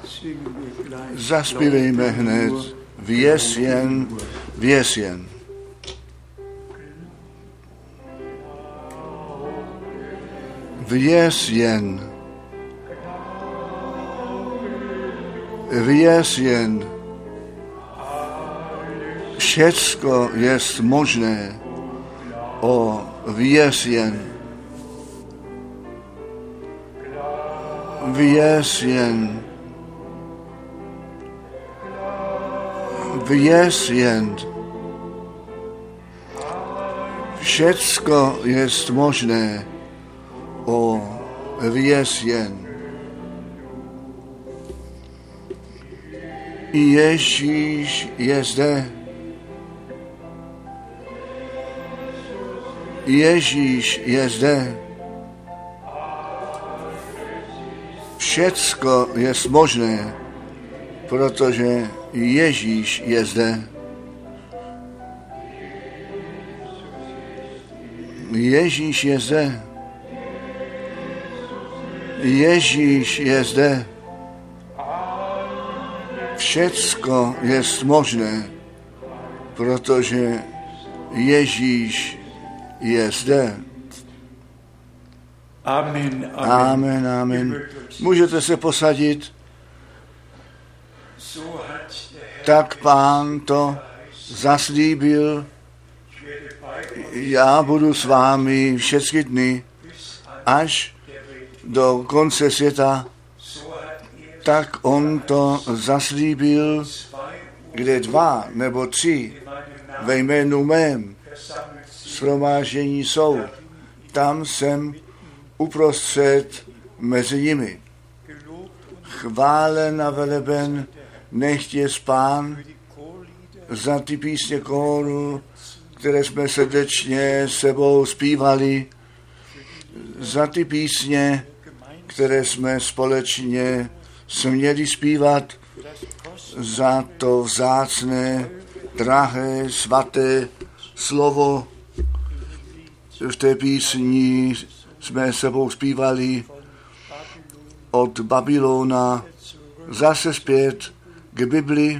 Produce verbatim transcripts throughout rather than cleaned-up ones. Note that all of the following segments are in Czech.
Zaspívejme hned Věz jen, věz jen. Věz jen. Věz jen. Všecko jest možné. O, věz jen. Věz jen. Věz jen. Všecko jest možné. O, věz jen. Ježíš je zde. Ježíš je zde. Všecko je možné, protože Ježíš je zde. Ježíš je zde. Ježíš je zde. Všecko je možné, protože Ježíš je zde. Amen, amen. Amen, amen. Můžete se posadit. Tak Pán to zaslíbil. Já budu s vámi všechny dny, až do konce světa. Tak on to zaslíbil, kde dva nebo tři ve jménu mém shromáždění jsou. Tam jsem uprostřed mezi nimi. Chválen a veleben nechť je Pán za ty písně kóru, které jsme srdečně sebou zpívali, za ty písně, které jsme společně směli zpívat, za to vzácné, drahé, svaté slovo. V té písni jsme sebou zpívali od Babylona zase zpět k Bibli,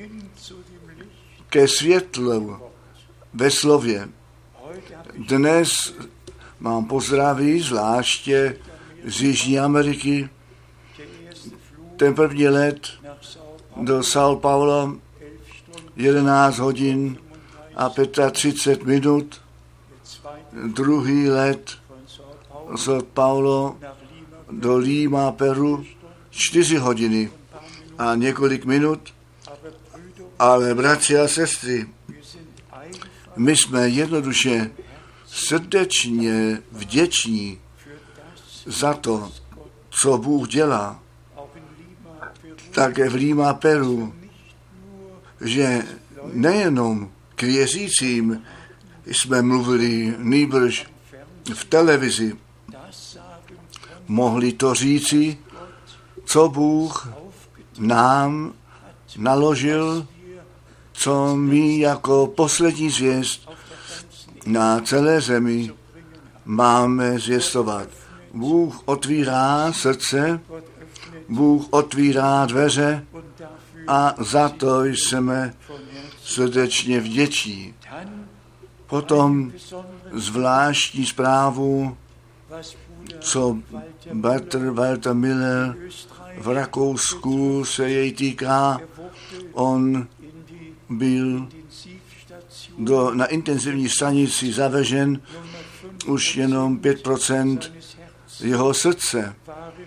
ke světlu ve slově. Dnes mám pozdraví zvláště z Jižní Ameriky. Ten první let do São Paulo jedenáct hodin a třicet pět minut. Druhý let z São Paulo do Lima, Peru, čtyři hodiny a několik minut. Ale bratři a sestry, my jsme jednoduše srdečně vděční za to, co Bůh dělá. Také v Lima, Peru, že nejenom k věřícím jsme mluvili, nýbrž v televizi. Mohli to říci, co Bůh nám naložil, co my jako poslední zvěst na celé zemi máme zvěstovat. Bůh otvírá srdce, Bůh otvírá dveře a za to jsme srdečně vděční. Potom zvláštní zprávu, co bratr Walter Miller v Rakousku se jej týká. On byl do, na intenzivní stanici zavežen, už jenom pět procent jeho srdce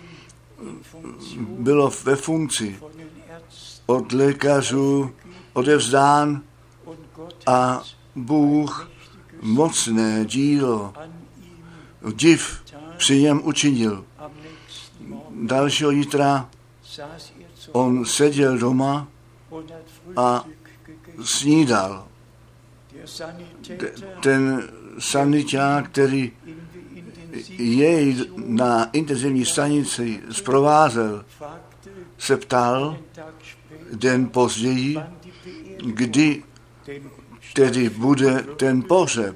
bylo ve funkci, od lékařů odevzdán a Bůh mocné dílo, div při něm učinil. Dalšího jitra on seděl doma a snídal. Ten saniták, který jej na intenzivní stanici zprovázel, se ptal den později, kdy tedy bude ten pohřeb.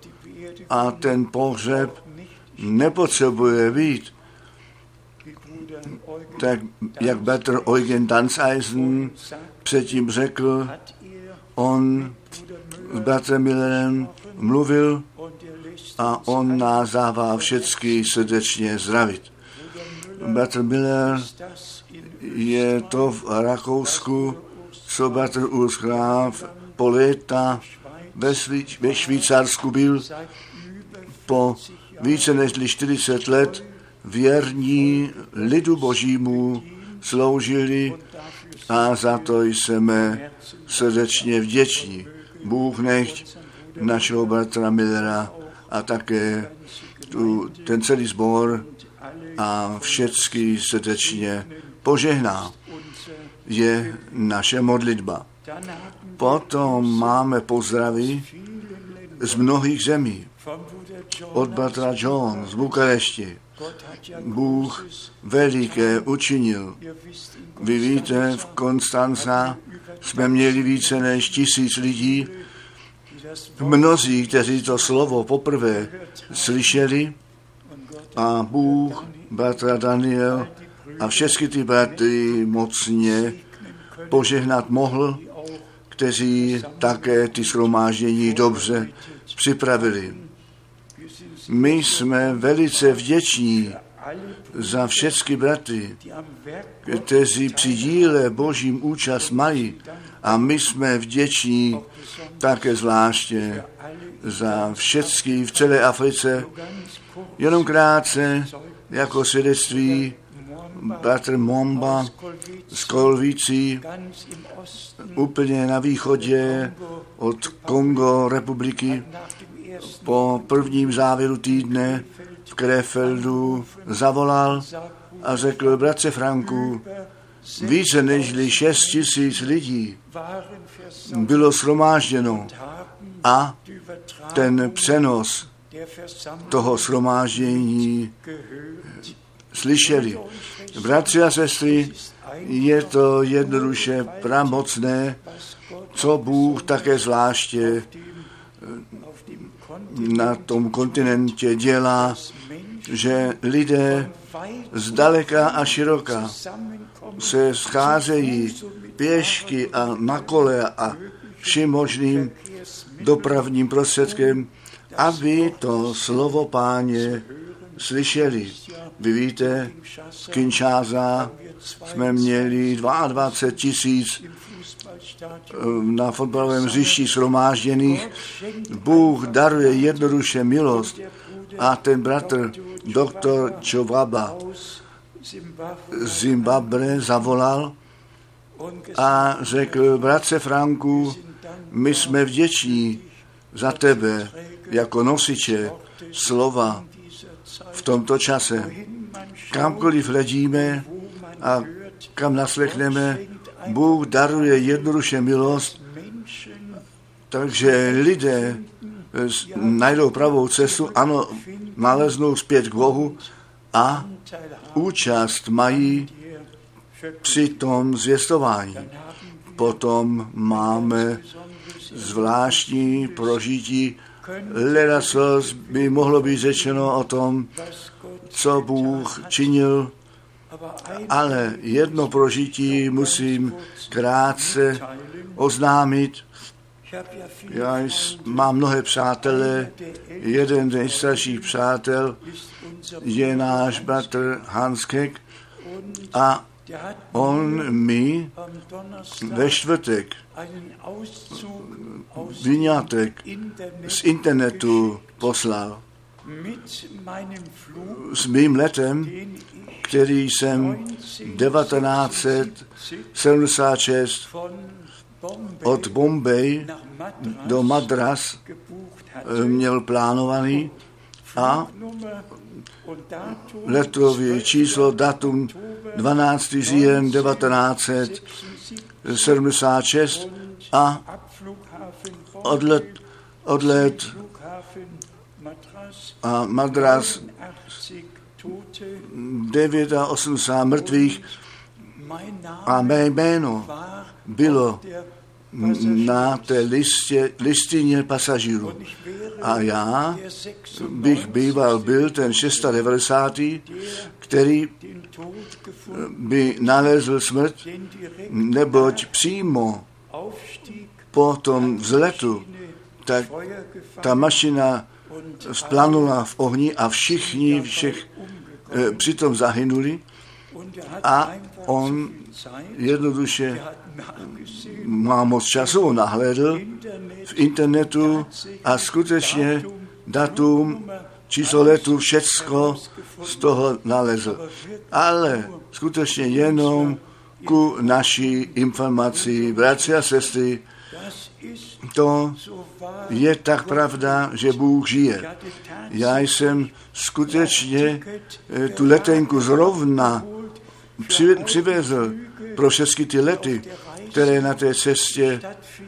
A ten pohřeb nepotřebuje být tak jak bratr Eugen Danzeisen předtím řekl, on s bratrem Millerem mluvil a on nás dává všecky srdečně zdravit. Bratr Miller je to v Rakousku, co bratr Urs Graf po léta ve, Švý, ve Švýcarsku byl, po více než čtyřicet let věrní lidu Božímu sloužili a za to jsme srdečně vděční. Bůh nechť našeho bratra Millera a také tu, ten celý sbor a všecky srdečně požehná. Je naše modlitba. Potom máme pozdravy z mnohých zemí. Od bratra John z Bukarešti. Bůh veliké učinil. Vy víte, v Konstanca jsme měli více než tisíc lidí. Mnozí, kteří to slovo poprvé slyšeli, a Bůh bratra Daniel a všechny ty bratry mocně požehnat mohl, kteří také ty shromáždění dobře připravili. My jsme velice vděční za všechny bratry, kteří při díle Božím účast mají, a my jsme vděční také zvláště za všechny v celé Africe. Jenom krátce, jako svědectví, bratr Momba z Kolvící, úplně na východě od Kongo republiky, po prvním závěru týdne v Krefeldu zavolal a řekl: bratře Franku, více než šest tisíc lidí bylo shromážděno a ten přenos toho shromáždění slyšeli. Bratři a sestry, je to jednoduše pramocné, co Bůh také zvláště na tom kontinentě dělá, že lidé zdaleka a široka se scházejí pěšky a na kole a vším možným dopravním prostředkem, aby to slovo Páně slyšeli. Vy víte, v Kinshasa jsme měli dvacet dva tisíc na fotbalovém hřišti shromážděných. Bůh daruje jednoduše milost a ten bratr doktor Čovaba z Zimbabwe zavolal a řekl: bratře Franku, my jsme vděční za tebe jako nosiče slova v tomto čase. Kamkoliv hledíme a kam naslechneme, Bůh daruje jednoduše milost, takže lidé najdou pravou cestu, ano, naleznou zpět k Bohu a účast mají při tom zvěstování. Potom máme zvláštní prožití. Ledacos by mohlo být řečeno o tom, co Bůh činil, ale jedno prožití musím krátce oznámit. Já mám mnohé přátelé, jeden z nejstarších přátel je náš bratr Hans Keck a on mi ve čtvrtek vyňatek z internetu poslal s mým letem, který jsem devatenáct sedmdesát šest od Bombay do Madras měl plánovaný a letový číslo, datum dvanáctého října devatenáct sedmdesát šest a odlet, odlet a Madras osmdesát devět mrtvých a mé jméno bylo na té listě, listině pasažírů. A já bych býval byl ten devadesátý šestý, který by nalezl smrt, neboť přímo po tom vzletu tak ta mašina splanula v ohni a všichni všech e, přitom zahynuli a on jednoduše má moc času, on nahlédl v internetu a skutečně datum, číslo letu, všecko z toho nalezl. Ale skutečně jenom ku naší informaci, bratři a sestry, to je tak pravda, že Bůh žije. Já jsem skutečně tu letenku zrovna přivezl pro všechny ty lety, které na té cestě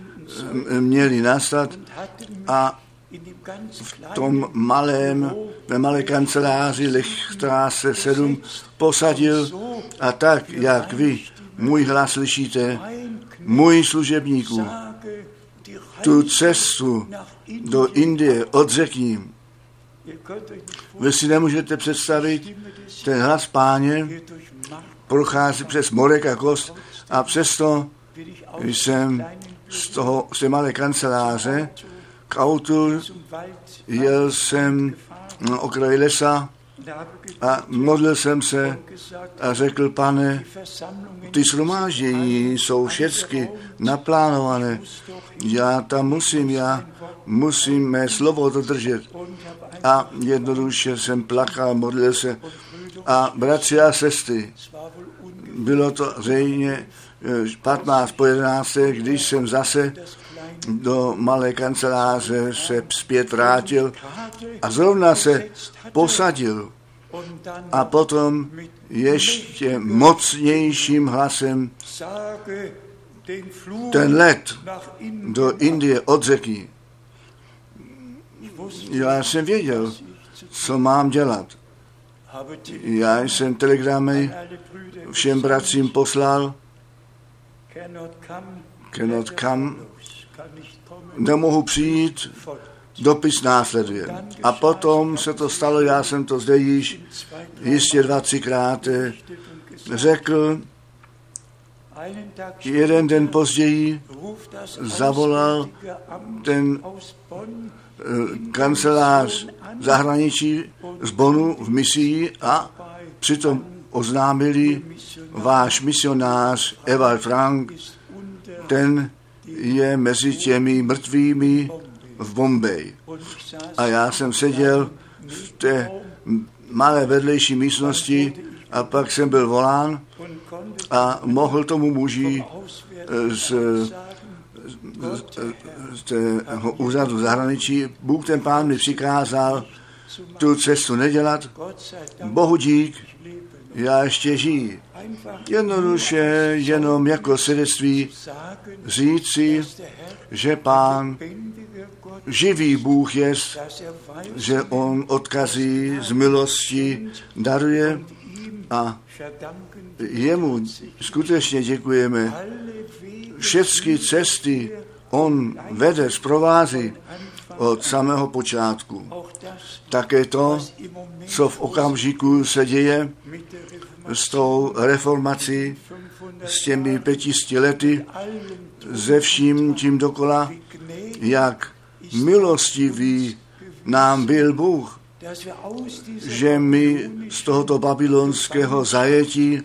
měly nastat a v tom malém, ve malé kanceláři Lechstraße sedm posadil a tak, jak vy můj hlas slyšíte, můj služebníků, tu cestu do Indie odřekni. Vy si nemůžete představit, ten hlas Páně prochází přes morek a kost a přesto jsem z, toho, z té malé kanceláře k autu jel jsem na okraj lesa a modlil jsem se a řekl, Pane, ty shromáždění jsou všechny naplánované. Já tam musím, já musím mé slovo dodržet. A jednoduše jsem plakal, modlil se. A bratři a sestry, bylo to zřejmě patnáct po jedenácté, když jsem zase do malé kanceláře se zpět vrátil a zrovna se posadil a potom ještě mocnějším hlasem ten let do Indie odřekni. Já jsem věděl, co mám dělat. Já jsem telegramy všem bratřím poslal, cannot come, nemohu přijít, dopis následuje. A potom se to stalo, já jsem to zde již jistě dva, třikrát řekl. Jeden den později zavolal ten kancelář zahraničí z Bonu v misii a přitom oznámili, váš misionář Ewald Frank, ten je mezi těmi mrtvými v Bombeji. A já jsem seděl v té malé vedlejší místnosti a pak jsem byl volán a mohl tomu muži z, z tého úřadu zahraničí, Bůh ten Pán mi přikázal tu cestu nedělat. Bohu dík, já ještě žiji. Jednoduše jenom jako svědectví říci, že Pán živý Bůh je, že on odkazí z milosti daruje a jemu skutečně děkujeme. Všechny cesty on vede, zprovází od samého počátku. Také to, co v okamžiku se děje s tou reformací, s těmi pětisty lety, ze vším tím dokola, jak milostivý nám byl Bůh, že my z tohoto babylonského zajetí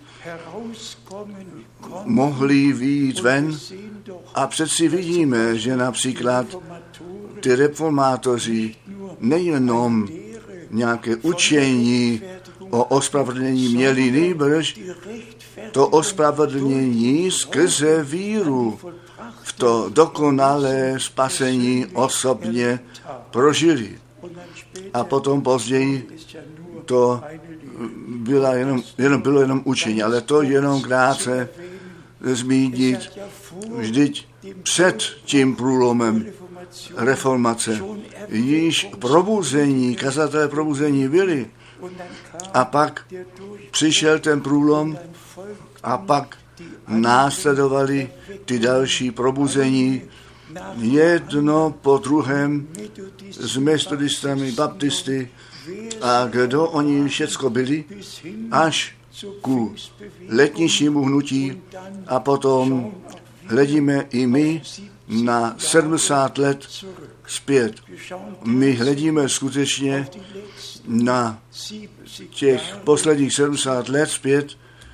mohli vyjít ven a přeci vidíme, že například ty reformátoři nejenom nějaké učení o ospravedlnění měli, nýbrž to ospravedlnění skrze víru v to dokonalé spasení osobně prožili. A potom později to byla jenom, jenom, bylo jenom učení, ale to jenom krátce zmínit. Vždyť před tím průlomem reformace již probuzení, kazatelé probuzení byli. A pak přišel ten průlom a pak následovali ty další probuzení, jedno po druhém, s metodistami, baptisty, a kdo oni všecko byli, až ku letničnímu hnutí, a potom hledíme i my na sedmdesát let zpět. My hledíme skutečně na těch posledních sedmdesát let zpět.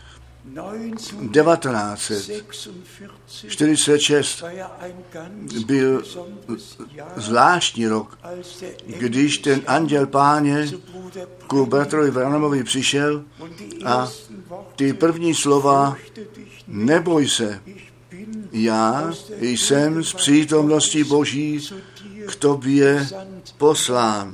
devatenáct čtyřicet šest byl zvláštní rok, když ten anděl Páně ku bratrovi Branhamovi přišel a ty první slova: neboj se, já jsem z přítomnosti Boží k tobě poslán.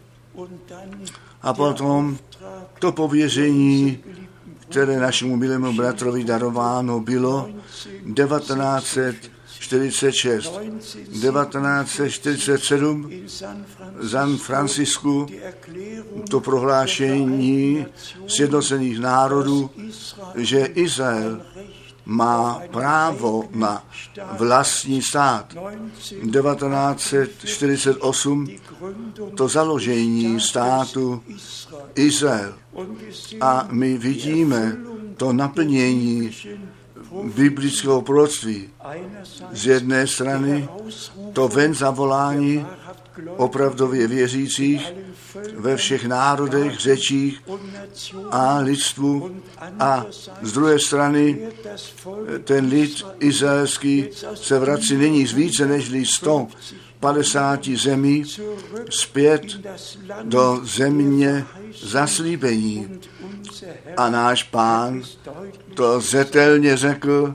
A potom to pověření, které našemu milému bratrovi darováno bylo, devatenáct čtyřicet šest. devatenáct čtyřicet sedm v San Francisku to prohlášení sjednocených národů, že Izrael má právo na vlastní stát. devatenáct čtyřicet osm to založení státu Izrael. A my vidíme to naplnění biblického proroctví. Z jedné strany to ven zavolání opravdově věřících ve všech národech, řečích a lidstvu, a z druhé strany ten lid izraelský se vrací nyní z více než sto padesáti zemí zpět do země zaslíbení. A náš Pán to zřetelně řekl,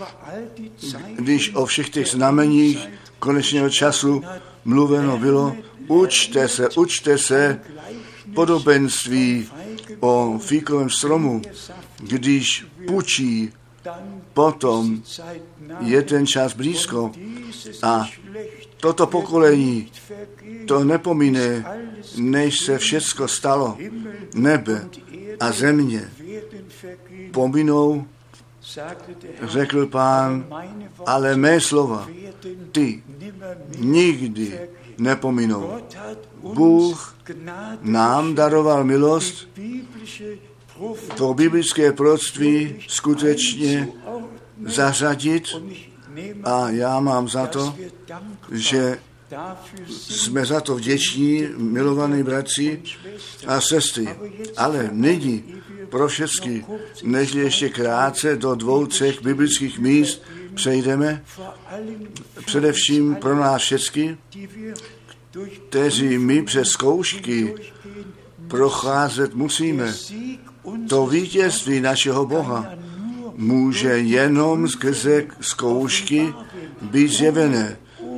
když o všech těch znameních konečného času mluveno bylo: učte se, učte se podobenství o fíkovém stromu, když pučí, potom je ten čas blízko. A toto pokolení to nepomíne, než se všecko stalo. Nebe a země pominou, řekl Pán, ale mé slova ty nikdy nepominou. Bůh nám daroval milost to biblické proroctví skutečně zařadit, a já mám za to, že jsme za to vděční, milovaní bratři a sestry. Ale nyní pro všechny, než ještě krátce do dvou, třech biblických míst přejdeme, především pro nás všechny, kteří my přes zkoušky procházet musíme. To vítězství našeho Boha může jenom skrze zkoušky být zjevené.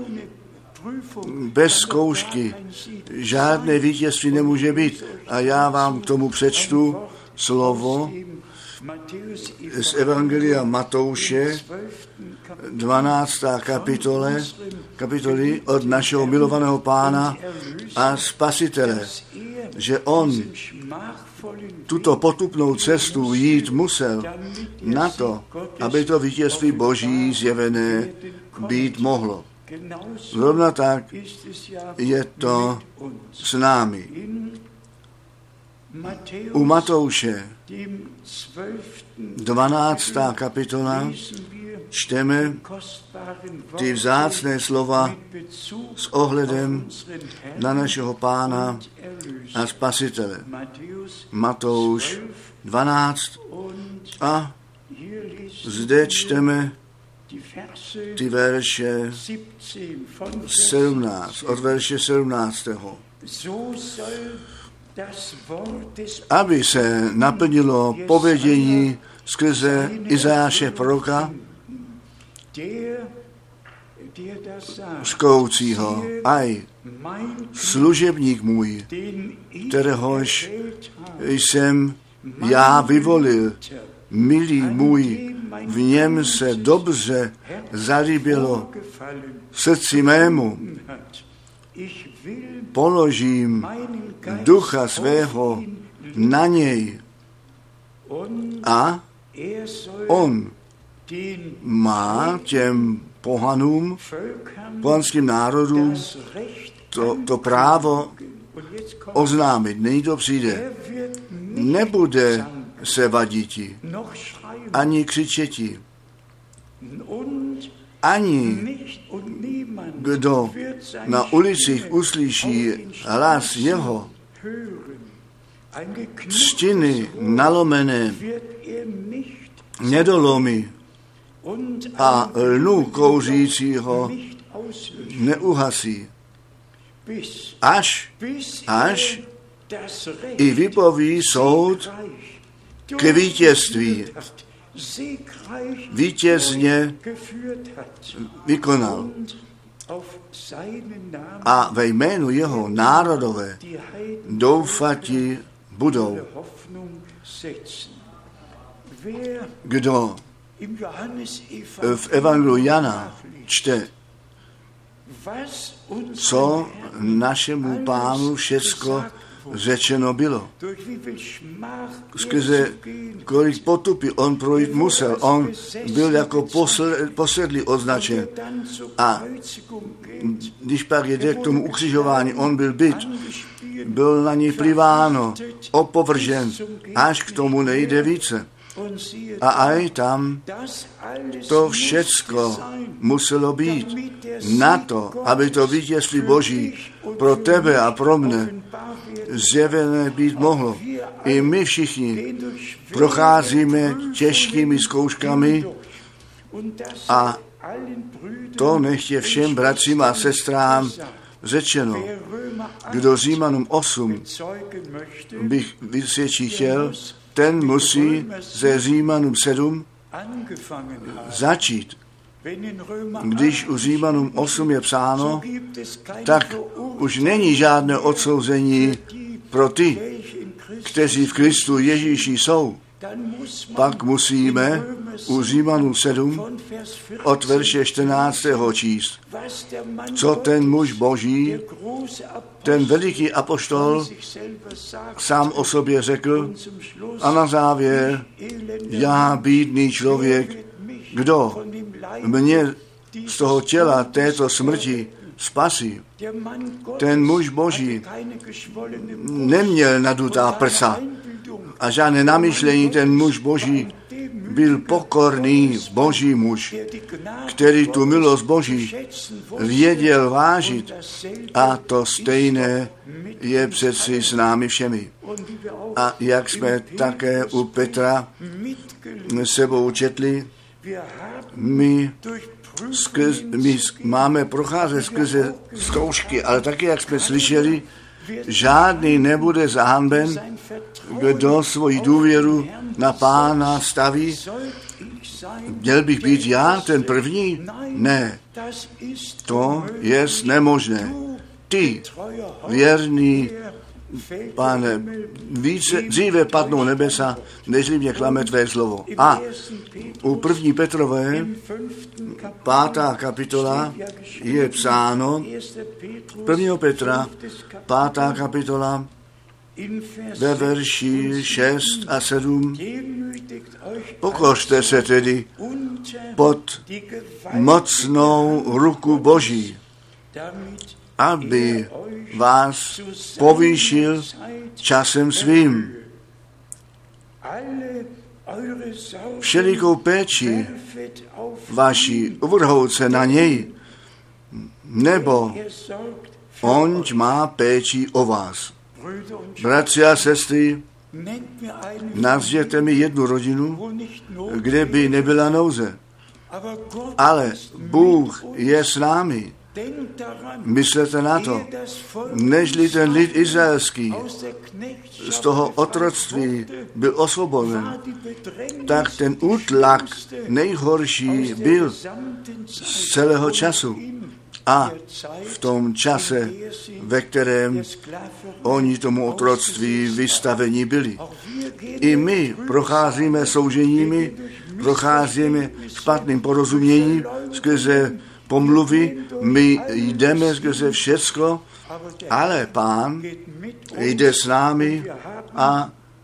Bez zkoušky žádné vítězství nemůže být. A já vám k tomu přečtu slovo z Evangelia Matouše, dvanácté kapitole, kapitoly od našeho milovaného Pána a Spasitele, že on tuto potupnou cestu jít musel na to, aby to vítězství Boží zjevené být mohlo. Zrovna tak je to s námi. U Matouše dvanácté kapitola čteme ty vzácné slova s ohledem na našeho Pána a Spasitele. Matouš dvanáct a zde čteme ty verše sedmnáct, od verše sedmnáctého. Aby se naplnilo povědění skrze Izajáše proroka, zkoucího: aj služebník můj, kteréhož jsem já vyvolil, milý můj, v něm se dobře zalíbilo srdci mému. Položím ducha svého na něj a on má těm pohanům, pohanským národům to, to právo oznámit. Nyní to přijde. Nebude se vadíti, ani křičeti, ani kdo na ulicích uslyší hlas jeho, třtiny nalomené nedolomí a lnu kouřícího neuhasí, až, až i vypoví soud ke vítězství. Vítězně vykonal. A ve jménu jeho národové doufati budou. Kdo v Evangeliu Jana čte, co našemu Pánu všecko řečeno bylo. Skrze kolik potupy on projít musel. On byl jako posedlý označen. A když pak jde k tomu ukřižování, on byl byt, byl na něj pliváno, opovržen, až k tomu nejde více. A aj tam to všecko muselo být na to, aby to vítězství Boží pro tebe a pro mne zjevené být mohlo. I my všichni procházíme těžkými zkouškami a to nechtě všem bratřím a sestrám řečeno. Kdo Římanům osm bych vysvědčit chtěl, ten musí ze Římanům sedm začít. Když u Římanům osm je psáno, tak už není žádné odsouzení pro ty, kteří v Kristu Ježíši jsou. Pak musíme u Římanům sedm od verše čtrnáctého číst. Co ten muž Boží, ten veliký apoštol sám o sobě řekl a na závěr, já bídný člověk, kdo mě z toho těla této smrti spasí. Ten muž Boží neměl nadutá prsa a žádné namyšlení. Ten muž Boží byl pokorný Boží muž, který tu milost Boží věděl vážit, a to stejné je přeci s námi všemi. A jak jsme také u Petra sebou četli, my, skrz, my máme procházet skrze zkoušky, ale taky, jak jsme slyšeli, žádný nebude zahanben, kdo svoji důvěru na Pána staví. Měl bych být já ten první? Ne, to je nemožné. Ty, věrný Pane, více, dříve padnou nebesa, nežli mě klame tvé slovo. A u první Petrové, pátá kapitola, je psáno, prvního Petra, pátá kapitola, ve verši šest a sedm, pokořte se tedy pod mocnou ruku Boží, aby vás povýšil časem svým. Všelikou péči vaši uvrhout se na něj, nebo onť má péči o vás. Bratři a sestry, nazvěte mi jednu rodinu, kde by nebyla nouze. Ale Bůh je s námi. Myslete na to, nežli ten lid izraelský z toho otroctví byl osvobozen, tak ten útlak nejhorší byl z celého času. A v tom čase, ve kterém oni tomu otroctví vystaveni byli. I my procházíme souženími, procházíme špatným porozuměním skrze pomluvy, my jdeme skrze všecko, ale Pán jde s námi a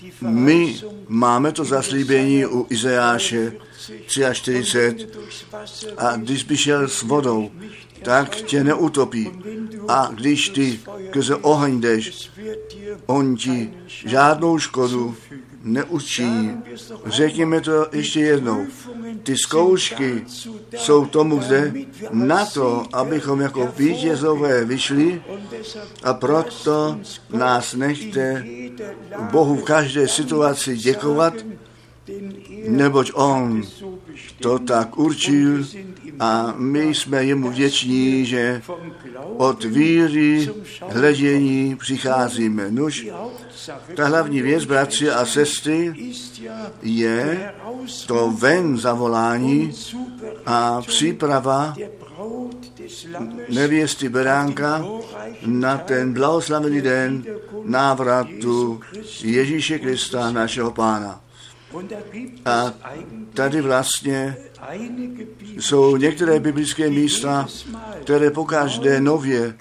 My máme to zaslíbení u Izajáše čtyřicet tři a když by šel s vodou, tak tě neutopí. A když ty skrze oheň jdeš, on ti žádnou škodu neučiní. Řekněme to ještě jednou. Ty zkoušky jsou tomu zde na to, abychom jako vítězové vyšli, a proto nás nechte Bohu v každé situaci děkovat, neboť on to tak určil a my jsme jemu vděční, že od víry hledění přicházíme. Nuž, ta hlavní věc, bratři a sestry, je to ven zavolání a příprava nevěsty beránka na ten blahoslavený den návratu Ježíše Krista, našeho Pána. A tady vlastně jsou některé biblické místa, které pokaždé nově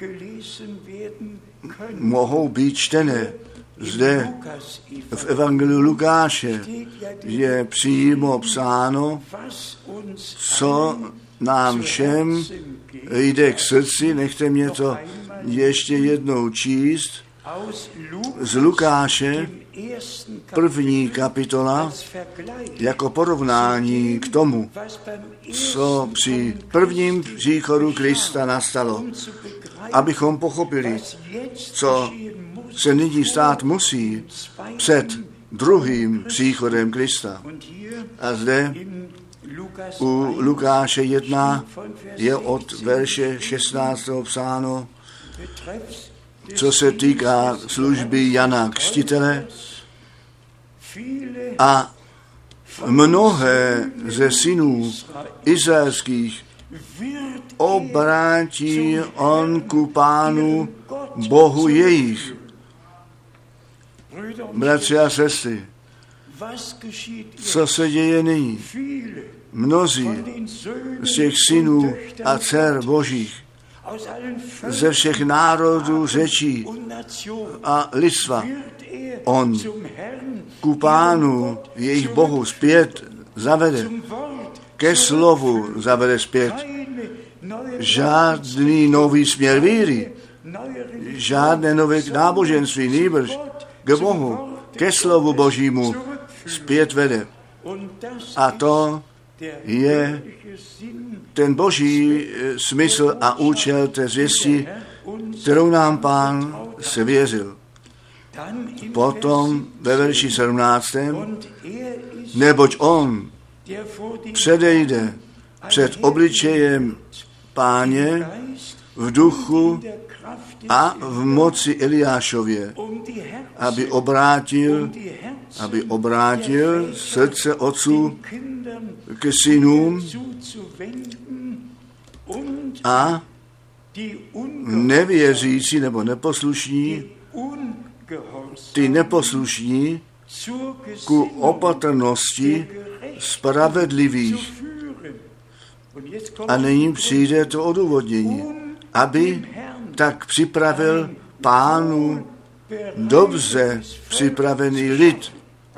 mohou být čtené. Zde v Evangeliu Lukáše je přímo psáno, co nám všem jde k srdci. Nechte mě to ještě jednou číst. Z Lukáše, první kapitola, jako porovnání k tomu, co při prvním příchodu Krista nastalo, abychom pochopili, co se nyní stát musí před druhým příchodem Krista. A zde u Lukáše jedna je od verše šestnáctého psáno, co se týká služby Jana Křtitele, a mnohé ze synů izraelských obrátí on ku Pánu Bohu jejich. Bratři a sestry, co se děje nyní? Mnozí z těch synů a dcer božích ze všech národů, řečí a lidstva on ku Pánu jejich Bohu zpět zavede, ke slovu zavede zpět. Žádný nový směr víry, žádné nové náboženství, nýbrž k Bohu, ke slovu Božímu zpět vede. A to je ten boží smysl a účel té zvěsti, kterou nám Pán svěřil. Potom ve verši sedmnáctém neboť on předejde před obličejem Páně v duchu a v moci Eliášově, aby obrátil, aby obrátil srdce otců k synům a nevěřící nebo neposlušní, ty neposlušní ku opatrnosti spravedlivých. A nyní přijde to odůvodnění, aby tak připravil Pánu dobře připravený lid.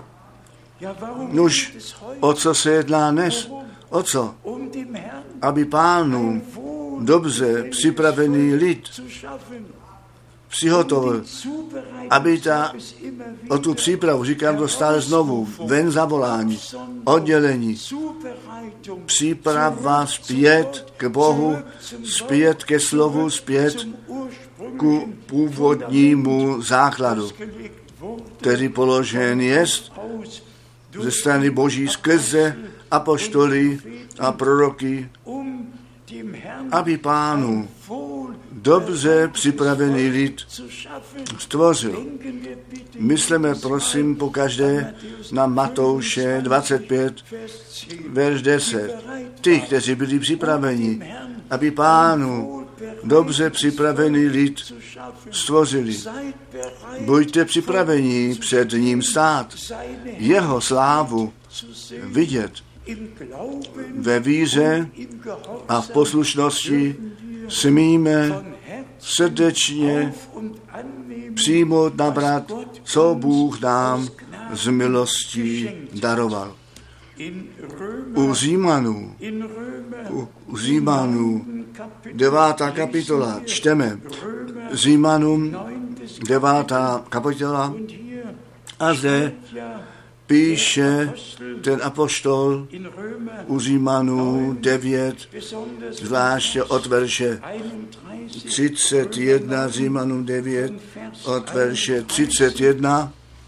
Nuž, o co se jedná dnes? O co? Aby Pánu dobře připravený lid přihotovil, aby ta, o tu přípravu, říkám to stále znovu, ven zavolání, oddělení, příprava zpět k Bohu, zpět ke slovu, zpět ku původnímu základu, který položen jest ze strany Boží skrze apoštoly a proroky, aby Pánu dobře připravený lid stvořil. Myslíme, prosím, pokaždé na Matouše dvacet pět, verš deset. Ty, kteří byli připraveni, aby Pánu dobře připravený lid stvořili. Buďte připraveni před ním stát, jeho slávu vidět. Ve víře a v poslušnosti smíme srdečně přijmout, nabrat, co Bůh nám z milostí daroval. U Římanů, u, u Římanů, devátá kapitola, čteme Římanům, devátá kapitola, a zde píše ten apoštol u Římanů devět, zvláště od verše třicet jedna, Římanům devět, od verše třicet jedna.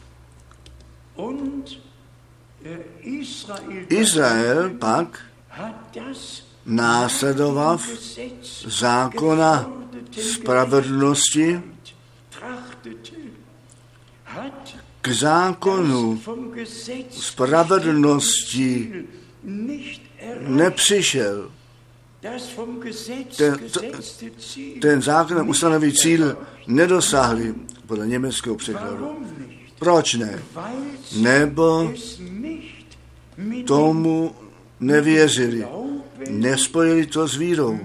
Izrael pak následoval zákona spravedlnosti, k zákonu spravedlnosti nepřišel. Ten, ten zákonem ustanovený cíl nedosáhli podle německého překladu. Proč ne? Nebo tomu nevěřili. Nespojili to s vírou.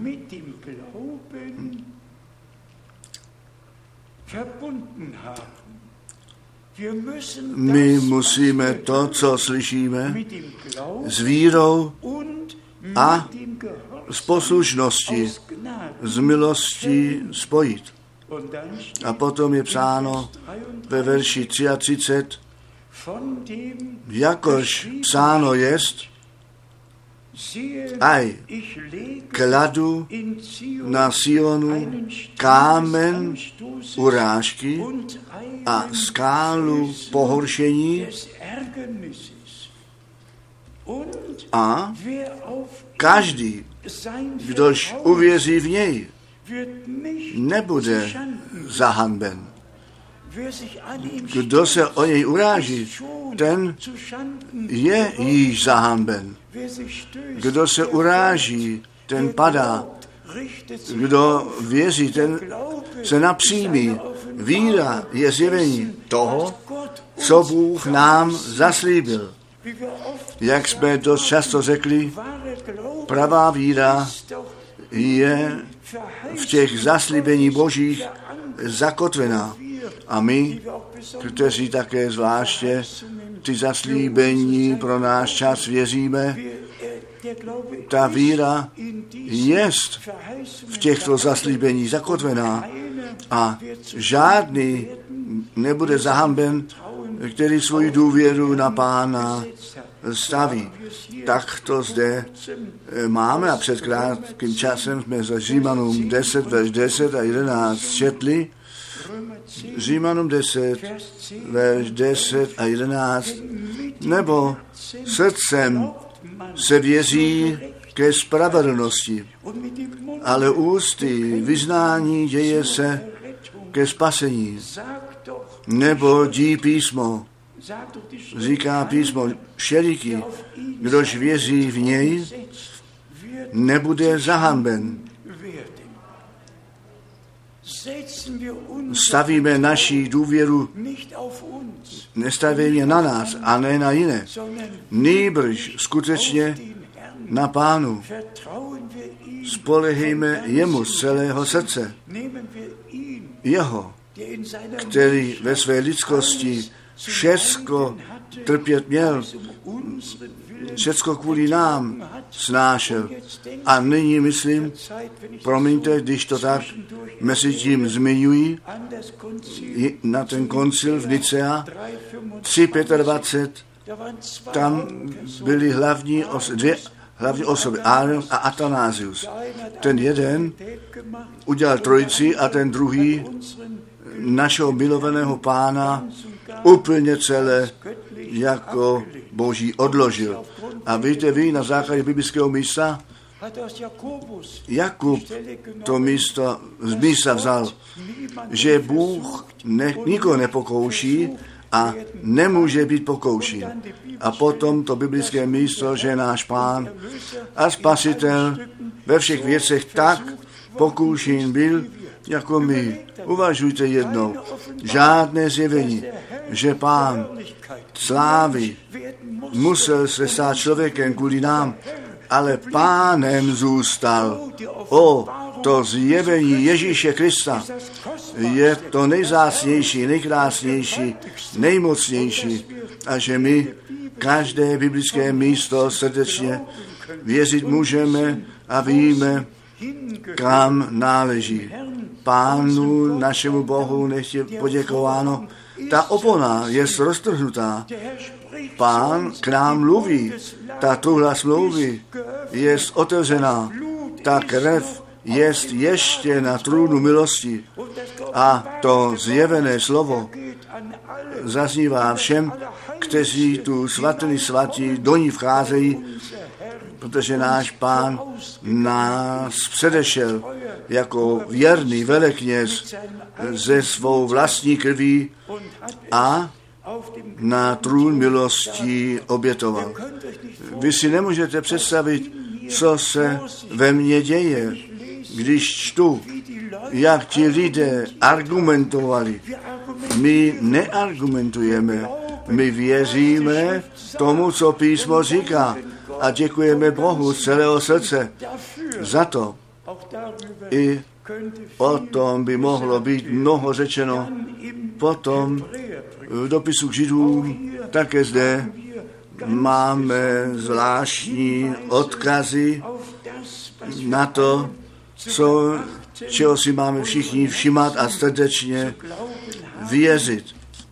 My musíme to, co slyšíme, s vírou a s poslušností, s milostí spojit. A potom je psáno ve verši třicet tři, jakož psáno jest, aj kladu na Sionu kámen urážky a skálu pohoršení a každý, kdož uvěří v něj, nebude zahanben. Kdo se o něj uráží, ten je již zahanben. Kdo se uráží, ten padá. Kdo věří, ten se napřímí. Víra je zjevení toho, co Bůh nám zaslíbil. Jak jsme dost často řekli, pravá víra je v těch zaslíbení Božích zakotvená. A my, kteří také zvláště ty zaslíbení pro náš čas věříme, ta víra jest v těchto zaslíbení zakotvená a žádný nebude zahanben, který svou důvěru na Pána staví. Tak to zde máme a před krátkým časem jsme za Římanům deset, verš deset a jedenáct četli. Římanům deset, verš deset a jedenáct. Nebo srdcem se věří ke spravedlnosti, ale ústy vyznání děje se ke spasení. Nebo dí písmo, říká písmo, všeliký, kdož věří v něj, nebude zahanben. Stavíme naši důvěru, nestavíme na nás a ne na jiné. Nýbrž skutečně na Pánu. Spolehejme jemu z celého srdce. Jeho, který ve své lidskosti všecko trpět měl, všecko kvůli nám snášel. A nyní myslím, promiňte, když to tak mezi tím zmiňuji, na ten koncil v Nicea tři dvacet pět, tam byly hlavní, os, dvě hlavní osoby, Áron a Atanázius. Ten jeden udělal trojici a ten druhý našeho milovaného Pána úplně celé jako Boží odložil. A víte vy, na základě biblického místa, Jakub to místo z místa vzal, že Bůh ne, nikoho nepokouší a nemůže být pokoušen. A potom to biblické místo, že náš Pán a Spasitel ve všech věcech tak pokoušen byl, jako my. Uvažujte jednou, žádné zjevení, že Pán slávy musel se stát člověkem kvůli nám, ale Pánem zůstal. O, to zjevení Ježíše Krista je to nejzácnější, nejkrásnější, nejmocnější, a že my každé biblické místo srdečně věřit můžeme a víme, kam náleží. Pánu našemu Bohu nech je poděkováno. Ta opona je roztrhnutá. Pán k nám mluví. Ta tuhla smlouvy je otevřená. Ta krev je ještě na trůnu milosti. A to zjevené slovo zaznívá všem, kteří tu svatyni svatí do ní vcházejí, protože náš Pán nás předešel jako věrný velekněz ze svou vlastní krví a na trůn milostí obětoval. Vy si nemůžete představit, co se ve mně děje, když čtu, jak ti lidé argumentovali. My neargumentujeme, my věříme tomu, co písmo říká a děkujeme Bohu z celého srdce za to. I o tom by mohlo být mnoho řečeno. Potom v dopisu k Židům také zde máme zvláštní odkazy na to, co, čeho si máme všichni všímat a srdečně věřit.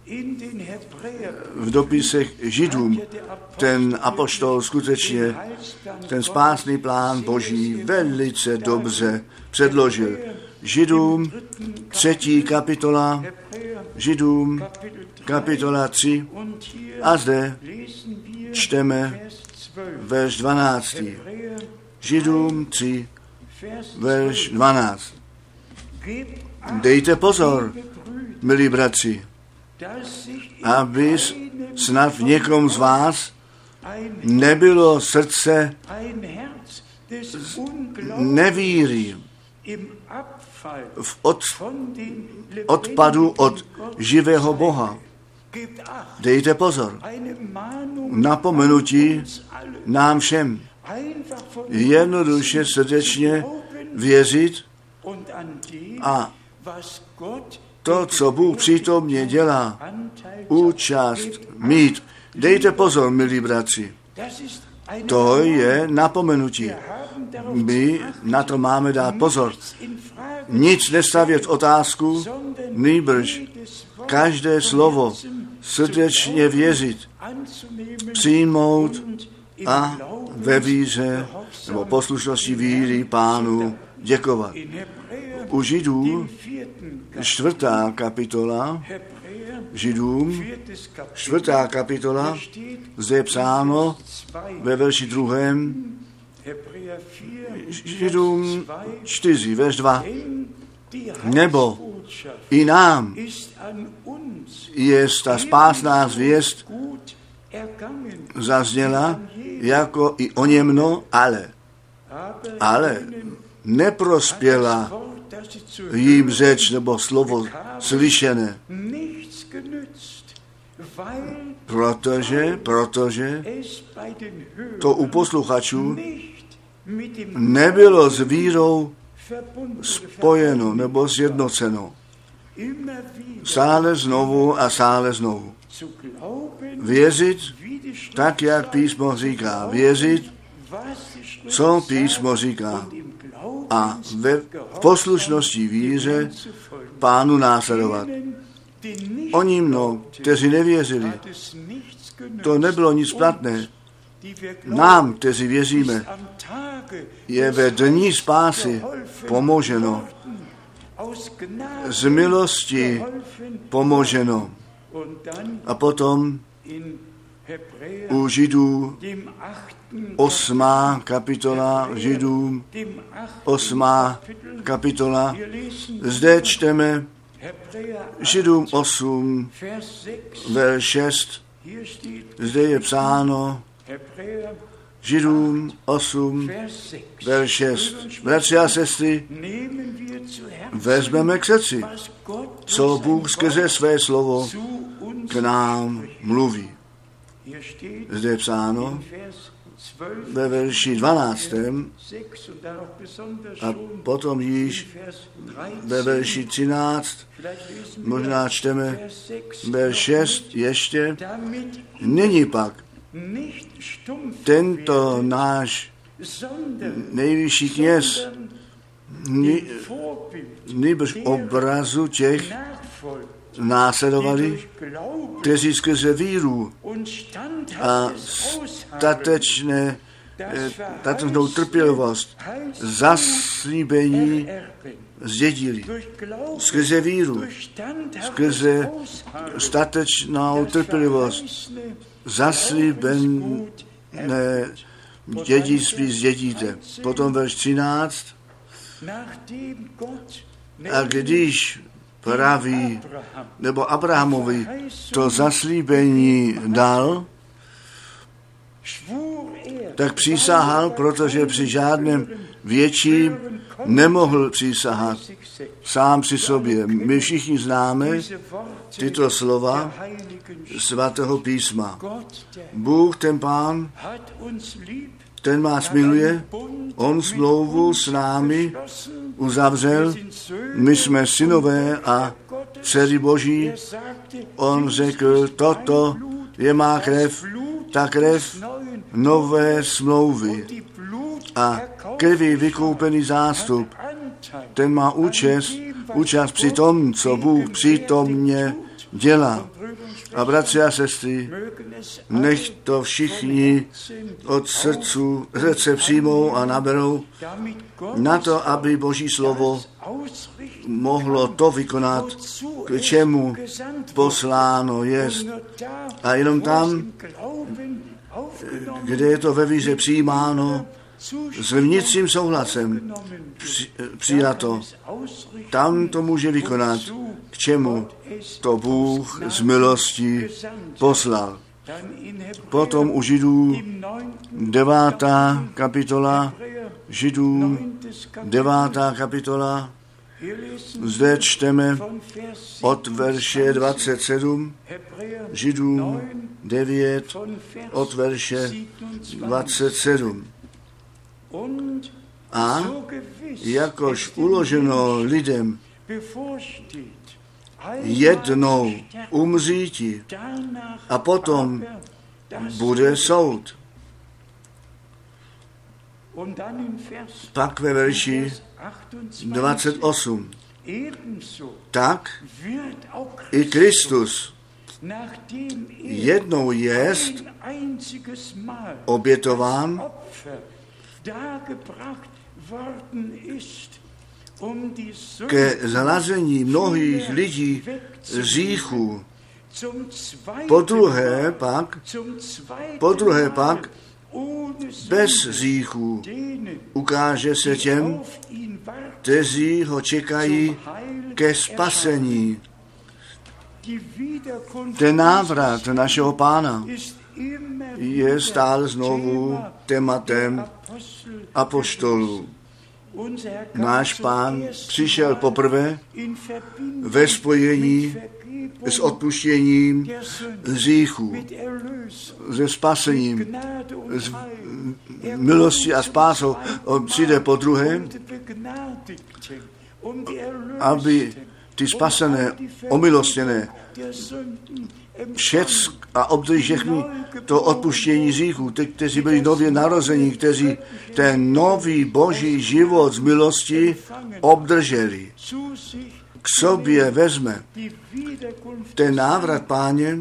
V dopisech Židům ten apoštol skutečně ten spásný plán Boží velice dobře předložil. Židům třetí kapitola, Židům kapitola tři a zde čteme verš dvanáctý. Židům tři, verš dvanáct. Dejte pozor, milí bratři, aby snad v někom z vás nebylo srdce nevíry v od, odpadu od živého Boha. Dejte pozor. Napomenutí nám všem. Jednoduše srdečně věřit a to, co Bůh přítomně dělá, účast mít. Dejte pozor, milí bratři. To je napomenutí. My na to máme dát pozor. Nic nestavět otázku, nýbrž každé slovo srdečně věřit, přijmout a ve víře nebo poslušnosti víry Pánu děkovat. U Židů čtvrtá kapitola, Židům čtvrtá kapitola, zde je psáno ve verši druhém, Židům čtyři, verš dva. Nebo i nám je ta spásná zvěst zazněla jako i o němno, ale, ale neprospěla jim řeč nebo slovo slyšené. Protože, protože to u posluchačů nebylo s vírou spojeno nebo sjednoceno. Sále znovu a sále znovu. Věřit tak, jak písmo říká. Věřit, co písmo říká. A ve poslušnosti víře Pánu následovat. Oni mnou, kteří nevěřili, to nebylo nic platné. Nám, kteří věříme, je ve dní spásy pomoženo. Z milosti pomoženo. A potom u Židů osmá kapitola, Židům osmá kapitola, zde čteme Židům osm, verš šest, zde je psáno Židům osm, verš šest. Bratři a sestry, vezmeme k srdci, co Bůh skrze své slovo k nám mluví. Zde je psáno ve verši dvanáctém a potom již ve verši třináct, možná čteme verš šest ještě, nyní pak tento náš nejvyšší kněz nýbrž obrazu těch následovali, kteří skrze víru a statečné, statečnou trpělivost zaslíbení zdědili. Skrze víru, skrze statečnou trpělivost zaslíbené dědictví zdědíte. Potom verš třináct. A když praví, nebo Abrahamovi to zaslíbení dal, tak přísahal, protože při žádném větším nemohl přísahat sám při sobě. My všichni známe tyto slova svatého písma. Bůh, ten Pán, ten vás miluje, on smlouvu s námi uzavřel, my jsme synové a dcery Boží. On řekl, toto je má krev, ta krev nové smlouvy a krví vykoupený zástup. Ten má účast, účast při tom, co Bůh přítomně dělá. A bratři a sestry, nech to všichni od srdcu, srdce přijmou a naberou na to, aby Boží slovo mohlo to vykonat, k čemu posláno jest. A jenom tam, kde je to ve víře přijímáno, s vnitřním souhlasem přijato, tam to může vykonat, k čemu to Bůh z milosti poslal. Potom u Židů devátá kapitola, Židů devátá kapitola, zde čteme od verše dvacet sedm, Židů devět od verše dvacet sedm. A jakož uloženo lidem jednou umříti a potom bude soud. Pak ve verši dvacet osm. Tak i Kristus jednou jest obětován ke zalazení mnohých lidí z hříchů. Po druhé pak, po druhé pak bez hříchů ukáže se těm, kteří ho čekají ke spasení. Ten návrat našeho Pána je stále znovu tématem apoštolů. Náš Pán přišel poprvé ve spojení s odpuštěním hříchů, se spasením, s milostí a spásou. On přijde po druhé, aby ty spasené, omilostněné, všec a obdrží všechny to odpuštění hříchů, ty, kteří byli nově narození, kteří ten nový boží život z milosti obdrželi. K sobě vezme ten návrat Páně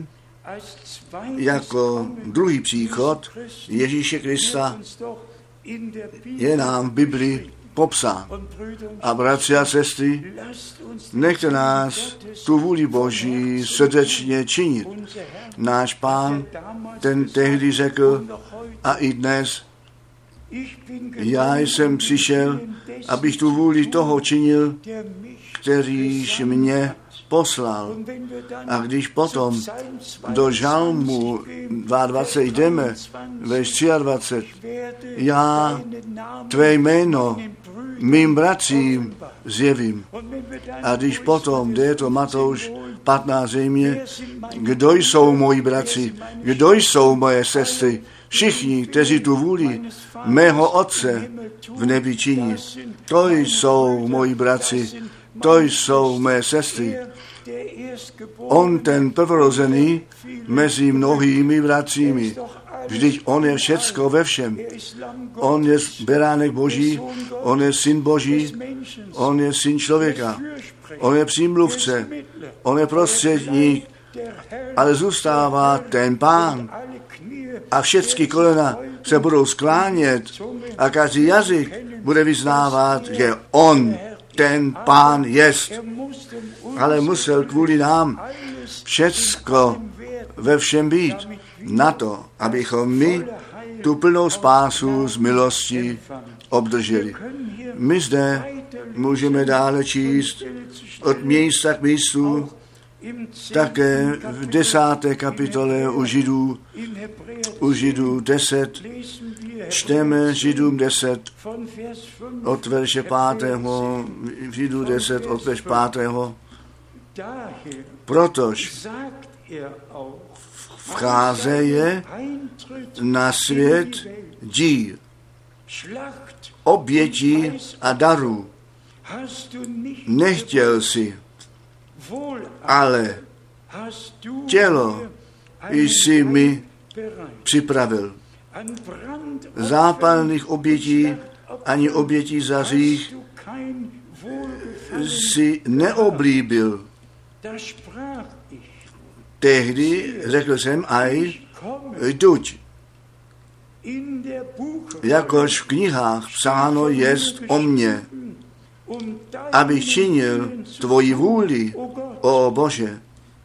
jako druhý příchod Ježíše Krista je nám v Biblii popsán. A bratři a sestry, nechte nás tu vůli Boží srdečně činit. Náš Pán ten tehdy řekl a i dnes, já jsem přišel, abych tu vůli toho činil, kterýž mě poslal. A když potom do žalmu dvacet dva jdeme, verš dvacet tři, já tvé jméno mým bratřím zjevím. A když potom, kde je to Matouš patnáct zřejmě, kdo jsou moji bratři, kdo jsou moje sestry, všichni, kteří tu vůli mého Otce v nebi činí. To jsou moji bratři, to jsou mé sestry. On, ten prvorozený, mezi mnohými bratřími. Vždyť on je všecko ve všem. On je beránek Boží, on je syn Boží, on je syn člověka. On je přímluvce, on je prostředník, ale zůstává ten Pán. A všechny kolena se budou sklánět a každý jazyk bude vyznávat, že on, ten Pán jest. Ale musel kvůli nám všecko ve všem být na to, abychom my tu plnou spásu z milosti obdrželi. My zde můžeme dále číst od místa k místu, také v desáté kapitole u Židů, u Židů deset, čteme Židům deset od verše pátého, Židů deset od verše pátého. Protož vcházeje na svět dí, obětí a darů. Nechtěl si, ale tělo jsi mi připravil. Zápalných obětí ani obětí za hřích si neoblíbil. Tehdy řekl jsem aj, jduť, jakož v knihách psáno jest o mně, abych činil tvoji vůli, o Bože.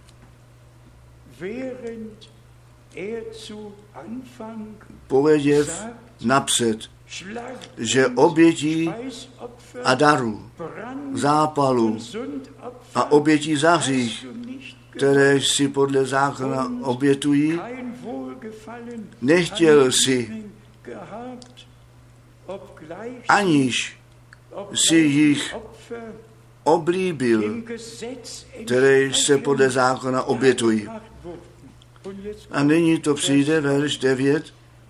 Pověděv napřed, že obětí a daru, zápalu a obětí za hřích, které si podle zákona obětují, nechtěl si, aniž si jich oblíbil, které se podle zákona obětují. A nyní to přijde verš devět.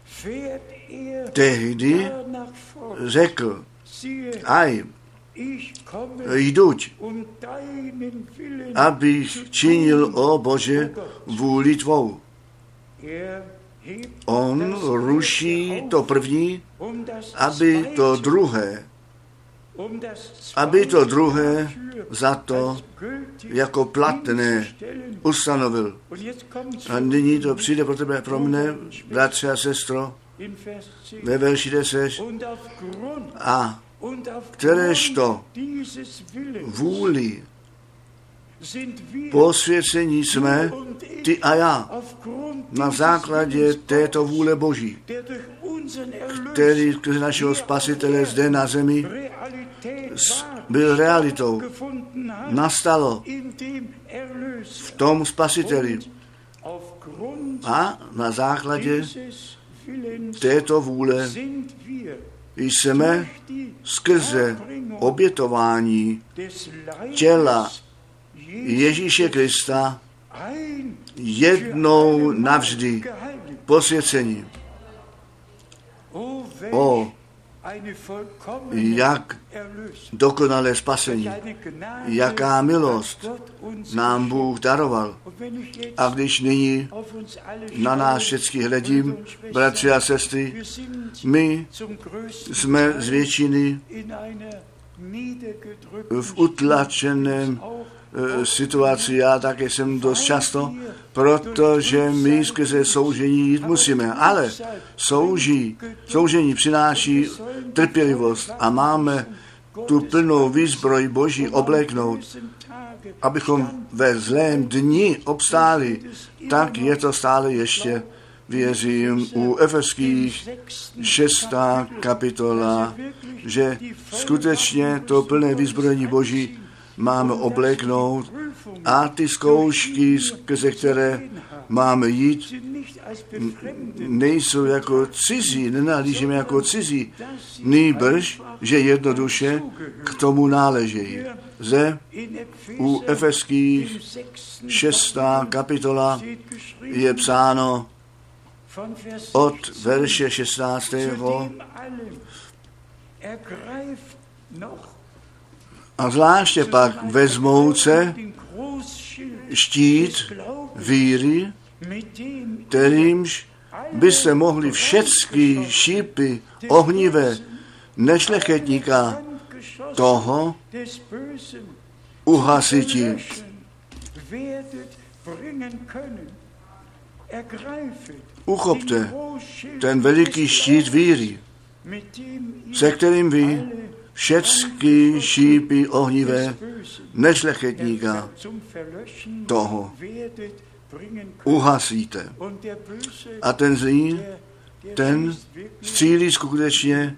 Tehdy řekl, aj, jduť, abych činil, o Bože, vůli tvou. On ruší to první, aby to druhé, aby to druhé za to jako platné ustanovil. A nyní to přijde pro tebe, pro mne, bratře a sestro, ve verši deset. A kteréžto vůli posvěcení jsme, ty a já, na základě této vůle Boží, který z našeho Spasitele zde na zemi byl realitou, nastalo v tom Spasiteli. A na základě této vůle jsme skrze obětování těla Ježíše Krista jednou navždy posvěcení. O, jak dokonalé spasení, jaká milost nám Bůh daroval. A když nyní na nás všechny hledím, bratři a sestry, my jsme z většiny v utlačeném situaci, já také jsem dost často, protože my skrze soužení jít musíme. Ale souží, soužení přináší trpělivost a máme tu plnou výzbroj Boží obléknout, abychom ve zlém dni obstáli. Tak je to stále ještě, věřím, u Efeských šestá kapitola, že skutečně to plné výzbrojení Boží máme obléknout a ty zkoušky, skrze které máme jít, nejsou jako cizí, nenahlížíme jako cizí, nýbrž, že jednoduše k tomu náležejí. Zde u Efeských šestá kapitola je psáno od verše šestnáctého A zvláště pak vezmouce štít víry, kterýmž by se mohli všechny šípy ohnivé nešlechetníka toho uhasiti. Uchopte ten veliký štít víry, se kterým vy všechny šípy ohnivé nešlechetníka toho uhasíte. A ten zlý, ten střílí skutečně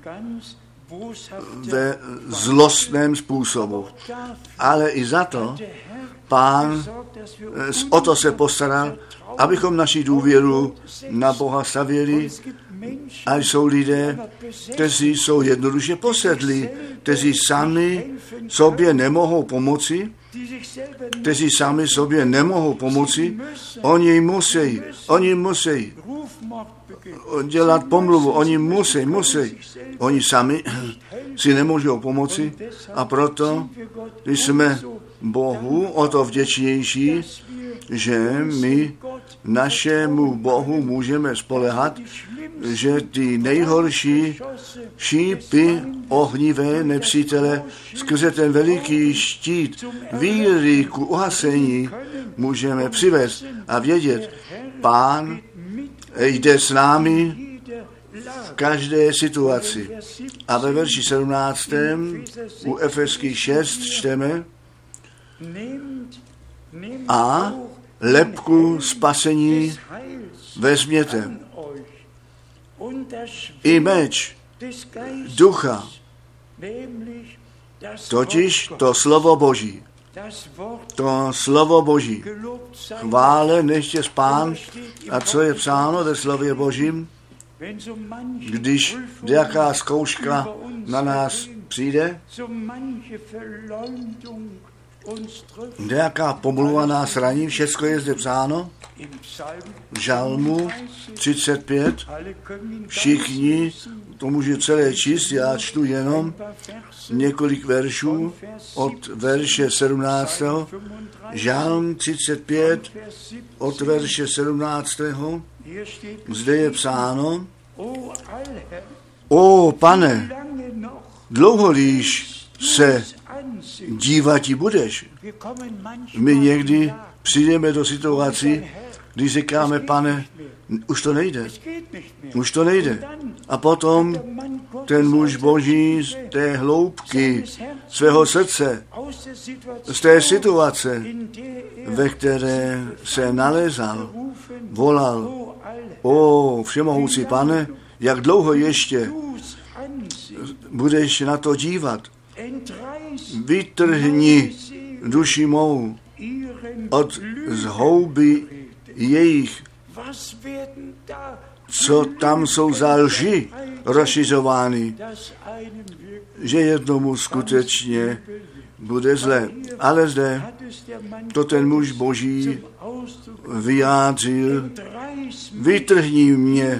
ve zlostném způsobu. Ale i za to Pán o to se postaral, abychom naši důvěru na Boha stavěli. A jsou lidé, kteří jsou jednoduše posedlí, kteří sami sobě nemohou pomoci, kteří sami sobě nemohou pomoci, oni musí, oni musí dělat pomluvu, oni musí, musí, oni sami si nemůžou pomoci a proto jsme Bohu o to vděčnější, že my našemu Bohu můžeme spolehat, že ty nejhorší šípy ohnivé nepřítele skrze ten veliký štít víry ku uhasení můžeme přivést a vědět, Pán jde s námi v každé situaci. A ve verši sedmnáctém u Efeských šest čteme a lebku spasení vezměte i meč ducha, totiž to slovo Boží. To slovo Boží. Chvále nechtě Pán. A co je psáno ve slově Božím? Když nějaká zkouška na nás přijde, nějaká pomluva nás raní, všecko je zde psáno. V Žalmu třicet pět, všichni, to může celé číst, já čtu jenom několik veršů od verše sedmnáctého. Žalm třicet pět od verše sedmnáctého. Zde je psáno, o Pane, dlouho líž se dívati budeš. My někdy přijdeme do situací, když říkáme, Pane, už to nejde. Už to nejde. A potom ten muž Boží z té hloubky svého srdce, z té situace, ve které se nalézal, volal, o všemohoucí Pane, jak dlouho ještě budeš na to dívat? Vytrhni duši mou od zhouby jejich, co tam jsou za lži rozšiřovány, že jednomu skutečně bude zle. Ale zde to ten muž Boží vyjádřil, vytrhni mě,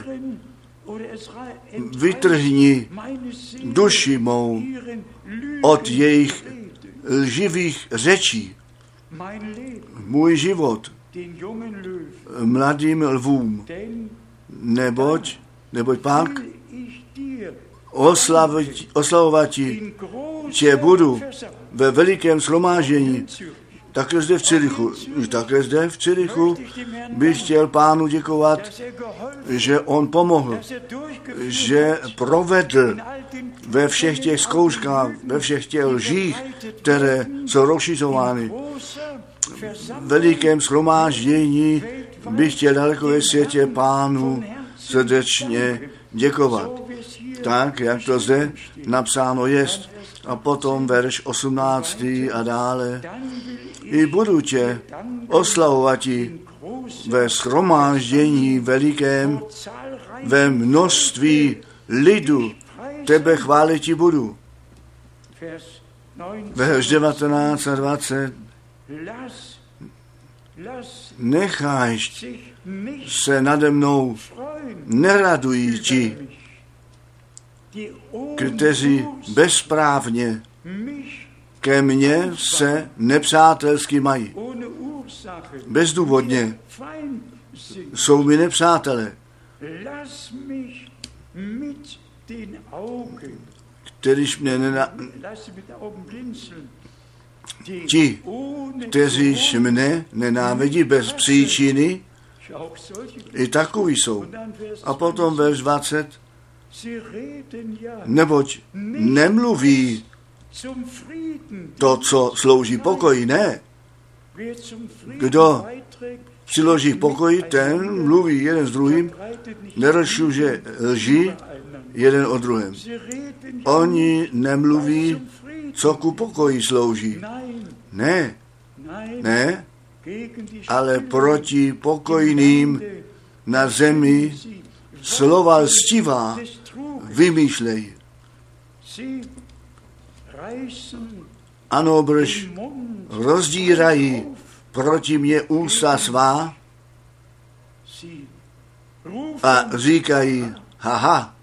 vytrhni duši mou od jejich lživých řečí. Můj život mladým lvům, neboť, neboť pak oslavit, oslavovat tě budu ve velikém shromáždění. Také zde v Cirichu, také zde v Cirichu bych chtěl Pánu děkovat, že on pomohl, že provedl ve všech těch zkouškách, ve všech těch lžích, které jsou rozšiřovány. V velikém shromáždění bych chtěl daleko ve světě Pánu srdečně děkovat. Tak, jak to zde napsáno jest. A potom verš osmnáctý a dále. I budu tě oslavovat ve shromáždění velikém, ve množství lidu, tebe chválit ti budu. Verš devatenáct a dvacet. nechaj se nade mnou neradují ti, kteří bezprávně ke mně se nepřátelsky mají. Bezdůvodně jsou mi nepřátelé, kterýž mě nena... Ti, kteříž mne nenávidí bez příčiny, i takoví jsou. A potom verš dvacet. Neboť nemluví to, co slouží pokoji, ne. Kdo přiloží k pokoji, ten mluví jeden s druhým, nerozšiřuje lži jeden o druhém. Oni nemluví, co ku pokoji slouží. Ne, ne, ale proti pokojným na zemi slova lstivá vymýšlejí. Ano, brž rozdírají proti mě ústa svá a říkají, haha,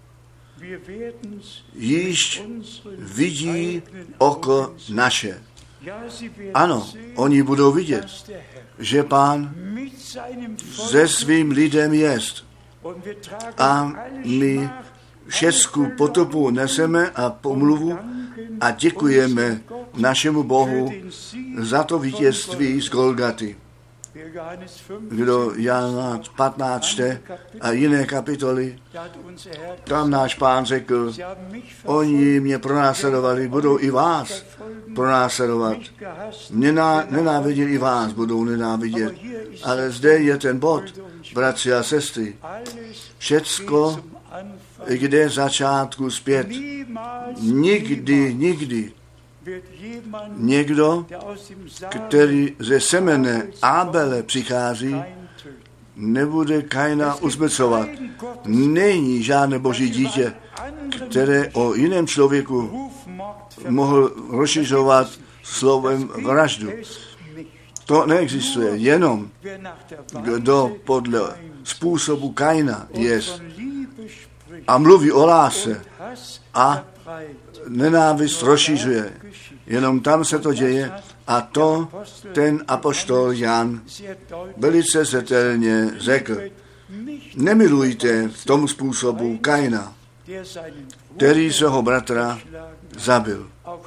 již vidí oko naše. Ano, oni budou vidět, že Pán se svým lidem jest. A my všecku potopu neseme a pomluvu a děkujeme našemu Bohu za to vítězství z Golgaty. Kdo Jana patnáct čte a jiné kapitoly, tam náš Pán řekl, oni mě pronásledovali, budou i vás pronásledovat. Mě nenáviděli i vás, budou nenávidět. Ale zde je ten bod, bratři a sestry. Všecko jde začátku zpět. Nikdy, nikdy někdo, který ze semene Abele přichází, nebude Kaina uzmrcovat. Není žádné boží dítě, které o jiném člověku mohl rozšiřovat slovem vraždu. To neexistuje. Jenom kdo podle způsobu Kaina jest a mluví o lásce a nenávist rozšiřuje. Jenom tam se to děje a to ten apoštol Jan velice zřetelně řekl. Nemilujte v tom způsobu Kaina, který svého bratra zabil.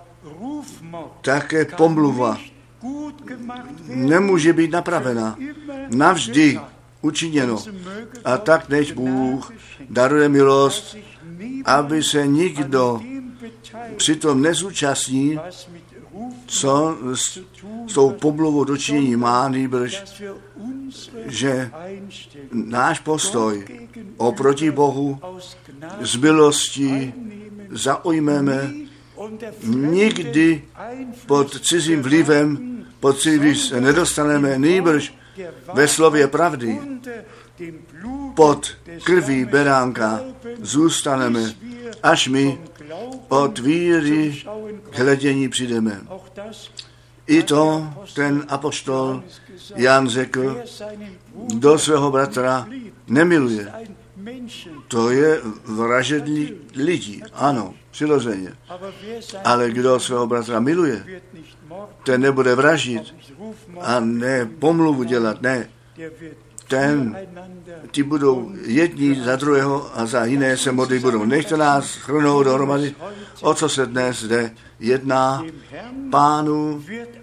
Také pomluva nemůže být napravena. Navždy učiněno. A tak než Bůh daruje milost, aby se nikdo přitom nezúčastní, co s, s tou pomluvou dočinění má, nýbrž, že náš postoj oproti Bohu z milostí zaujmeme nikdy pod cizím vlivem, pod cizím se nedostaneme, nýbrž ve slově pravdy pod krví beránka zůstaneme, až my od víry k hledění přijdeme. I to ten apoštol Jan řekl, kdo svého bratra nemiluje. To je vražedný lidí, ano, přirozeně. Ale kdo svého bratra miluje, ten nebude vraždit a ne pomluvu dělat, ne. Ten, ti budou jedni za druhého a za jiné se modlit budou. Nechte nás chrnou dohromady, o co se dnes zde jedná. Pánu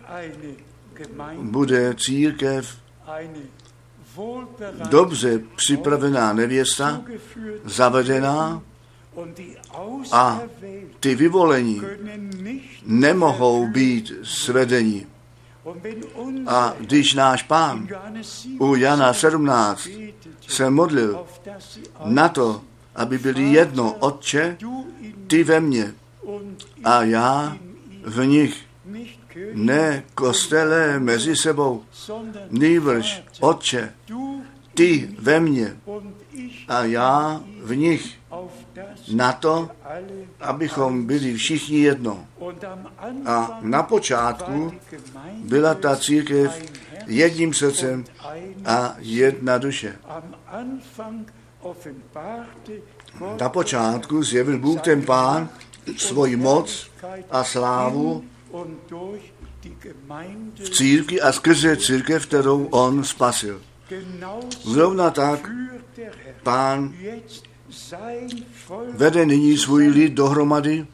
bude církev dobře připravená nevěsta, zavedená a ty vyvolení nemohou být svedeni. A když náš Pán u Jana sedmnáct se modlil na to, aby byli jedno, Otče, ty ve mně a já v nich, ne kostele mezi sebou, nýbrž Otče, ty ve mně a já v nich, na to, abychom byli všichni jedno. A na počátku byla ta církev jedním srdcem a jedna duše. Na počátku zjevil Bůh ten Pán svoji moc a slávu v církvi a skrze církev, kterou on spasil. Zrovna tak Pán vede nyní svůj lid dohromady,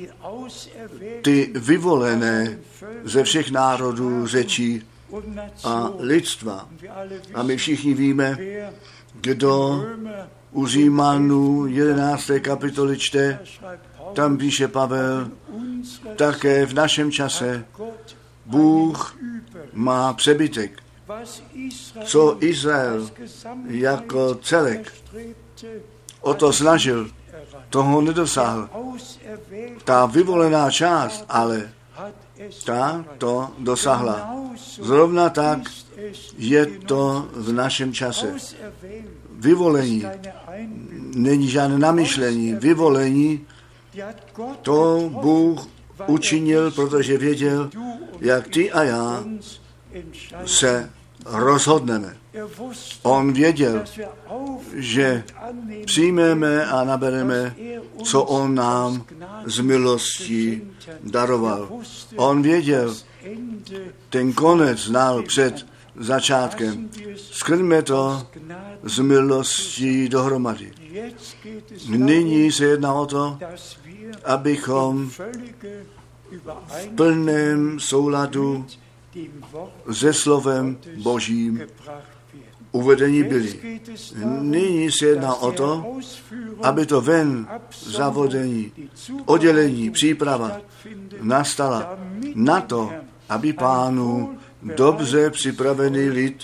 ty vyvolené ze všech národů, řečí a lidstva. A my všichni víme, kdo u Římanů jedenácté kapitoly čte, tam píše Pavel, také v našem čase Bůh má přebytek. Co Izrael jako celek o to snažil, toho nedosáhl. Ta vyvolená část, ale ta to dosáhla. Zrovna tak je to v našem čase. Vyvolení není žádné namyšlení. Vyvolení to Bůh učinil, protože věděl, jak ty a já se rozhodneme. On věděl, že přijmeme a nabereme, co on nám z milostí daroval. On věděl, ten konec znal před začátkem. Skrňme to z milostí dohromady. Nyní se jedná o to, abychom v plném souladu se slovem Božím uvedení byli. Nyní se jedná o to, aby to ven zavodení, oddělení, příprava nastala na to, aby Pánu dobře připravený lid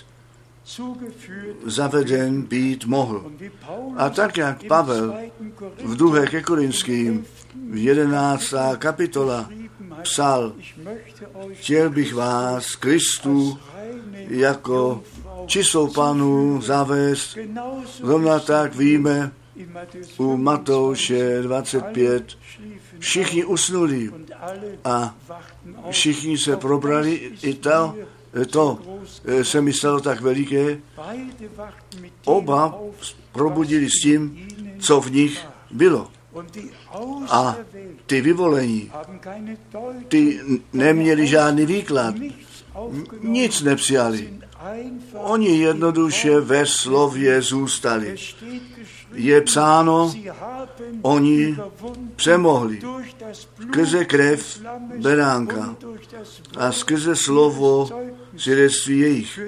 zaveden být mohl. A tak, jak Pavel v druhé ke Korinským v jedenácté kapitola psal, chtěl bych vás Kristu jako čistou panu zavést. Zrovna tak víme u Matouše dvacet pět, všichni usnuli a všichni se probrali, i to, to se mi stalo tak veliké. Oba probudili s tím, co v nich bylo. A ty vyvolení, ty neměli žádný výklad, nic nepřijali. Oni jednoduše ve slově zůstali. Je psáno, oni přemohli skrze krev beránka a skrze slovo svědectví jejich.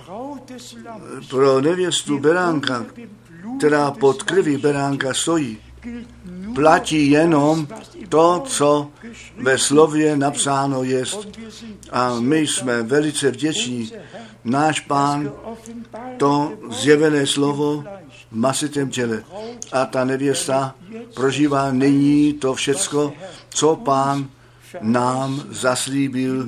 Pro nevěstu beránka, která pod krví beránka stojí, platí jenom to, co ve slově napsáno jest. A my jsme velice vděční. Náš Pán to zjevené slovo v masitém těle. A ta nevěsta prožívá nyní to všecko, co Pán nám zaslíbil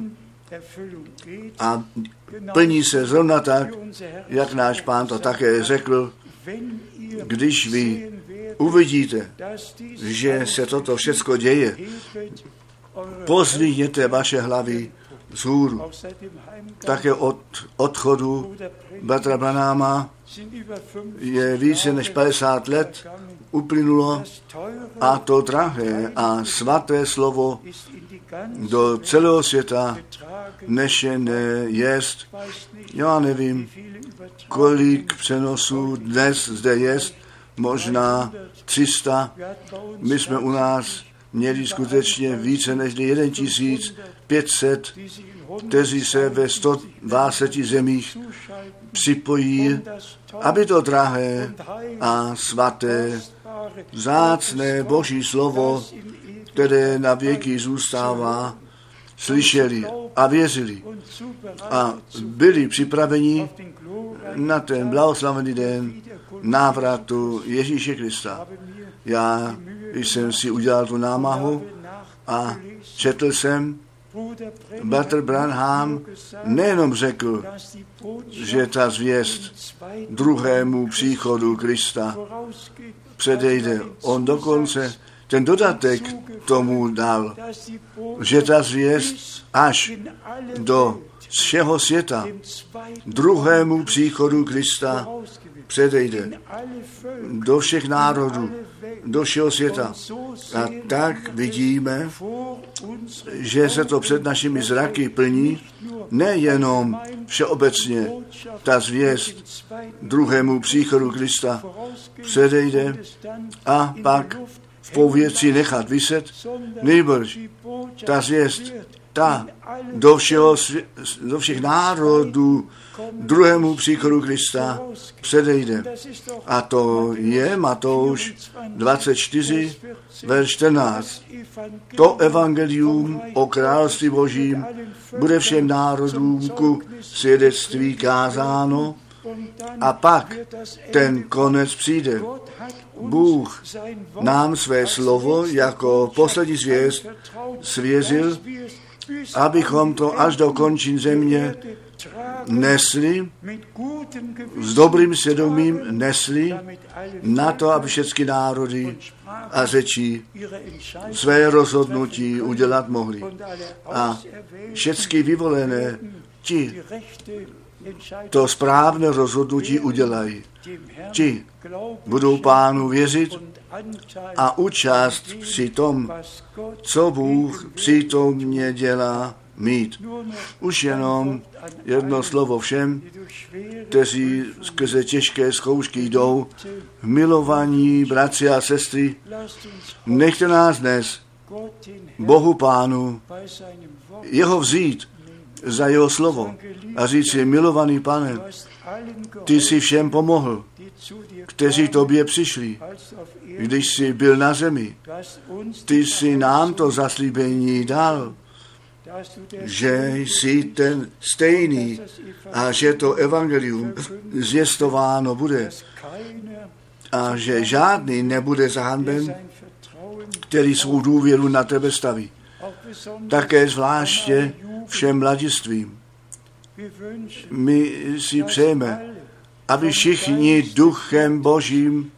a plní se zrovna tak, jak náš Pán to také řekl, když vy uvidíte, že se toto všecko děje, pozvihněte vaše hlavy vzhůru. Také od odchodu bratra Branáma je více než padesát let uplynulo a to drahé a svaté slovo do celého světa nešené jest. Já nevím, kolik přenosů dnes zde jest, možná tři sta. My jsme u nás měli skutečně více než jeden tisíc pět set, kteří se ve sto dvacet zemích připojí, aby to drahé a svaté, vzácné Boží slovo, které na věky zůstává, slyšeli a věřili a byli připraveni na ten blahoslavený den návratu Ježíše Krista. Já jsem si udělal tu námahu a četl jsem, bratr Branham nejenom řekl, že ta zvěst druhému příchodu Krista předejde. On dokonce ten dodatek tomu dal, že ta zvěst až do všeho světa druhému příchodu Krista předejde do všech národů, do všeho světa. A tak vidíme, že se to před našimi zraky plní, nejenom všeobecně ta zvěst druhému příchodu Krista předejde a pak v povětří nechat viset, nýbrž ta zvěst, ta do, všeho, do všech národů druhému příchodu Krista předejde. A to je Matouš dvacet čtyři, verš čtrnáct. To evangelium o království Božím bude všem národům ku svědectví kázáno a pak ten konec přijde. Bůh nám své slovo jako poslední zvěst svěřil, abychom to až do končin země nesli, s dobrým svědomím nesli, na to, aby všechny národy a řečí své rozhodnutí udělat mohli. A všechny vyvolené ti to správné rozhodnutí udělají. Ti budou Pánu věřit a účast při tom, co Bůh přítomně dělá, mít. Už jenom jedno slovo všem, kteří skrze těžké zkoušky jdou, v milovaní bratři a sestry, nechte nás dnes Bohu Pánu jeho vzít za jeho slovo a říct si, milovaný Pane, ty jsi všem pomohl, kteří tobě přišli, když jsi byl na zemi. Ty jsi nám to zaslíbení dal, že jsi ten stejný a že to evangelium zvěstováno bude a že žádný nebude zahanben, který svou důvěru na tebe staví. Také zvláště všem mladistvím. My si přejeme, aby všichni duchem Božím,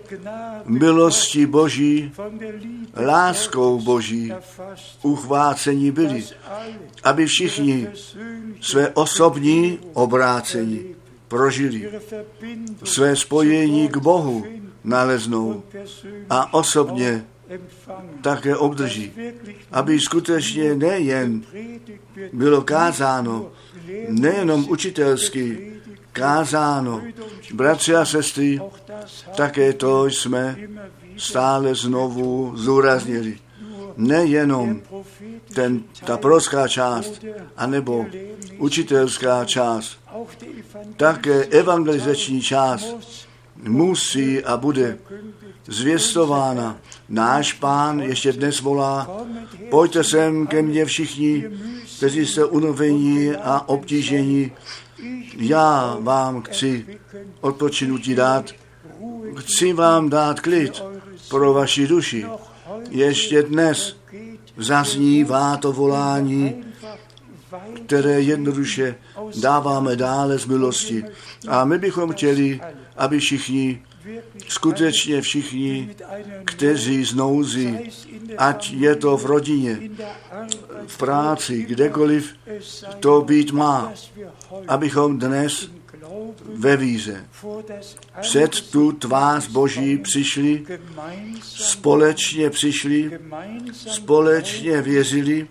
milostí Boží, láskou Boží uchvácení byli. Aby všichni své osobní obrácení prožili. Své spojení k Bohu naleznou a osobně také obdrží. Aby skutečně nejen bylo kázáno, nejenom učitelsky kázáno, bratři a sestry, také to jsme stále znovu zúraznili. Nejenom ten, ta prorocká část, anebo učitelská část, také evangelizační část musí a bude zvěstována. Náš Pán ještě dnes volá, pojďte sem ke mně všichni, kteří jste unavení a obtížení. Já vám chci odpočinutí dát, chci vám dát klid pro vaši duši. Ještě dnes zaznívá to volání, které jednoduše dáváme dále z milosti. A my bychom chtěli, aby všichni, skutečně všichni, kteří znouzí, ať je to v rodině, v práci, kdekoliv to být má, abychom dnes ve víře před tu tvář Boží přišli, společně přišli, společně věřili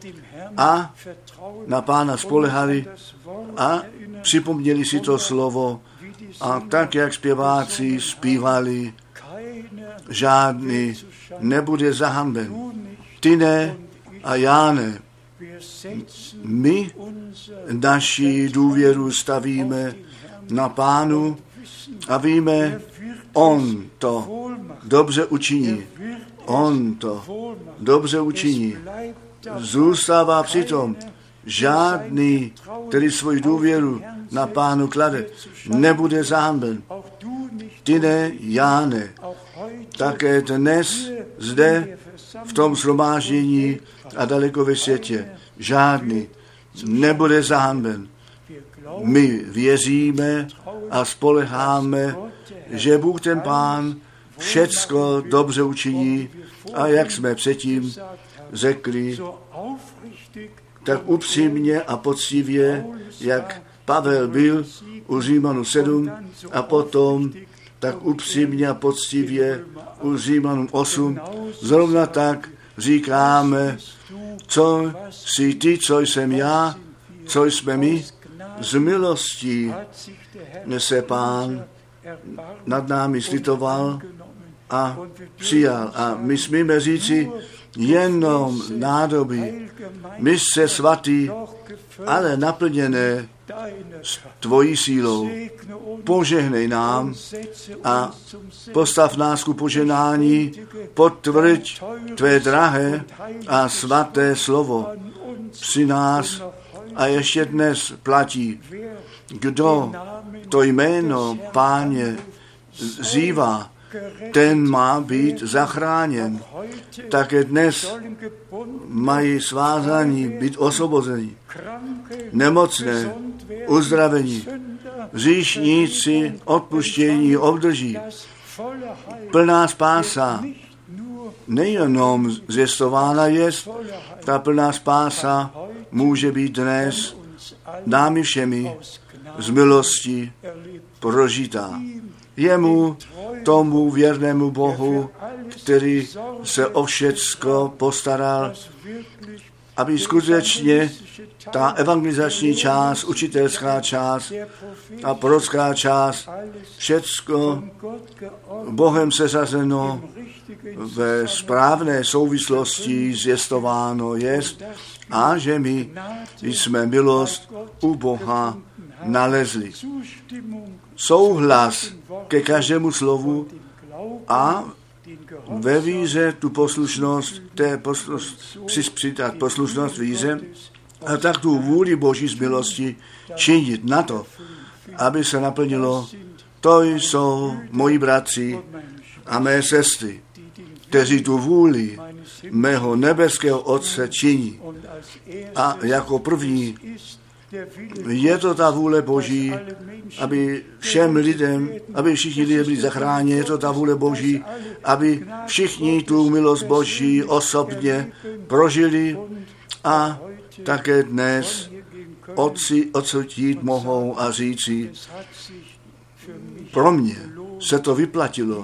a na Pána spolehali a připomněli si to slovo a tak, jak zpěváci zpívali, žádný nebude zahanben. Ty ne a já ne. My naši důvěru stavíme na Pánu a víme, on to dobře učiní. On to dobře učiní. Zůstává přitom žádný, který svoji důvěru na Pánu klade, nebude zahanben. Ty ne, já ne. Také dnes zde v tom shromáždění a daleko ve světě žádný nebude zahanben. My věříme a spoleháme, že Bůh ten Pán všecko dobře učiní a jak jsme předtím řekli, tak upřímně a poctivě, jak Pavel byl u Římanů sedm a potom tak upřímně a poctivě u Římanů osm, zrovna tak říkáme, co jsi ty, co jsem já, co jsme my, z milostí se Pán nad námi slitoval a přijal. A my smíme říci jenom nádoby, misce svatý, ale naplněné tvojí sílou. Požehnej nám a postav nás ku poženání, potvrď tvé drahé a svaté slovo při nás a ještě dnes platí. Kdo to jméno Páně zývá, ten má být zachráněn. Také dnes mají svázaní být osvobození, nemocné, uzdravení, hříšníci odpuštění obdrží. Plná spása nejenom zvěstována jest, ta plná spása může být dnes námi všemi z milosti prožitá. Jemu, tomu věrnému Bohu, který se o všecko postaral, aby skutečně ta evangelizační část, učitelská část a prorocká část, všecko Bohem sesazeno ve správné souvislosti zvěstováno jest a že my jsme milost u Boha nalezli. Souhlas ke každému slovu a ve víře tu poslušnost, té poslušnost, přispřítat poslušnost víře a tak tu vůli Boží z milosti činit na to, aby se naplnilo. To jsou moji bratři a mé sestry, kteří tu vůli mého nebeského Otce činí. A jako první je to ta vůle Boží, aby všem lidem, aby všichni lidé byli zachráněni, je to ta vůle Boží, aby všichni tu milost Boží osobně prožili a také dnes otci odsoutit mohou a říci, pro mě se to vyplatilo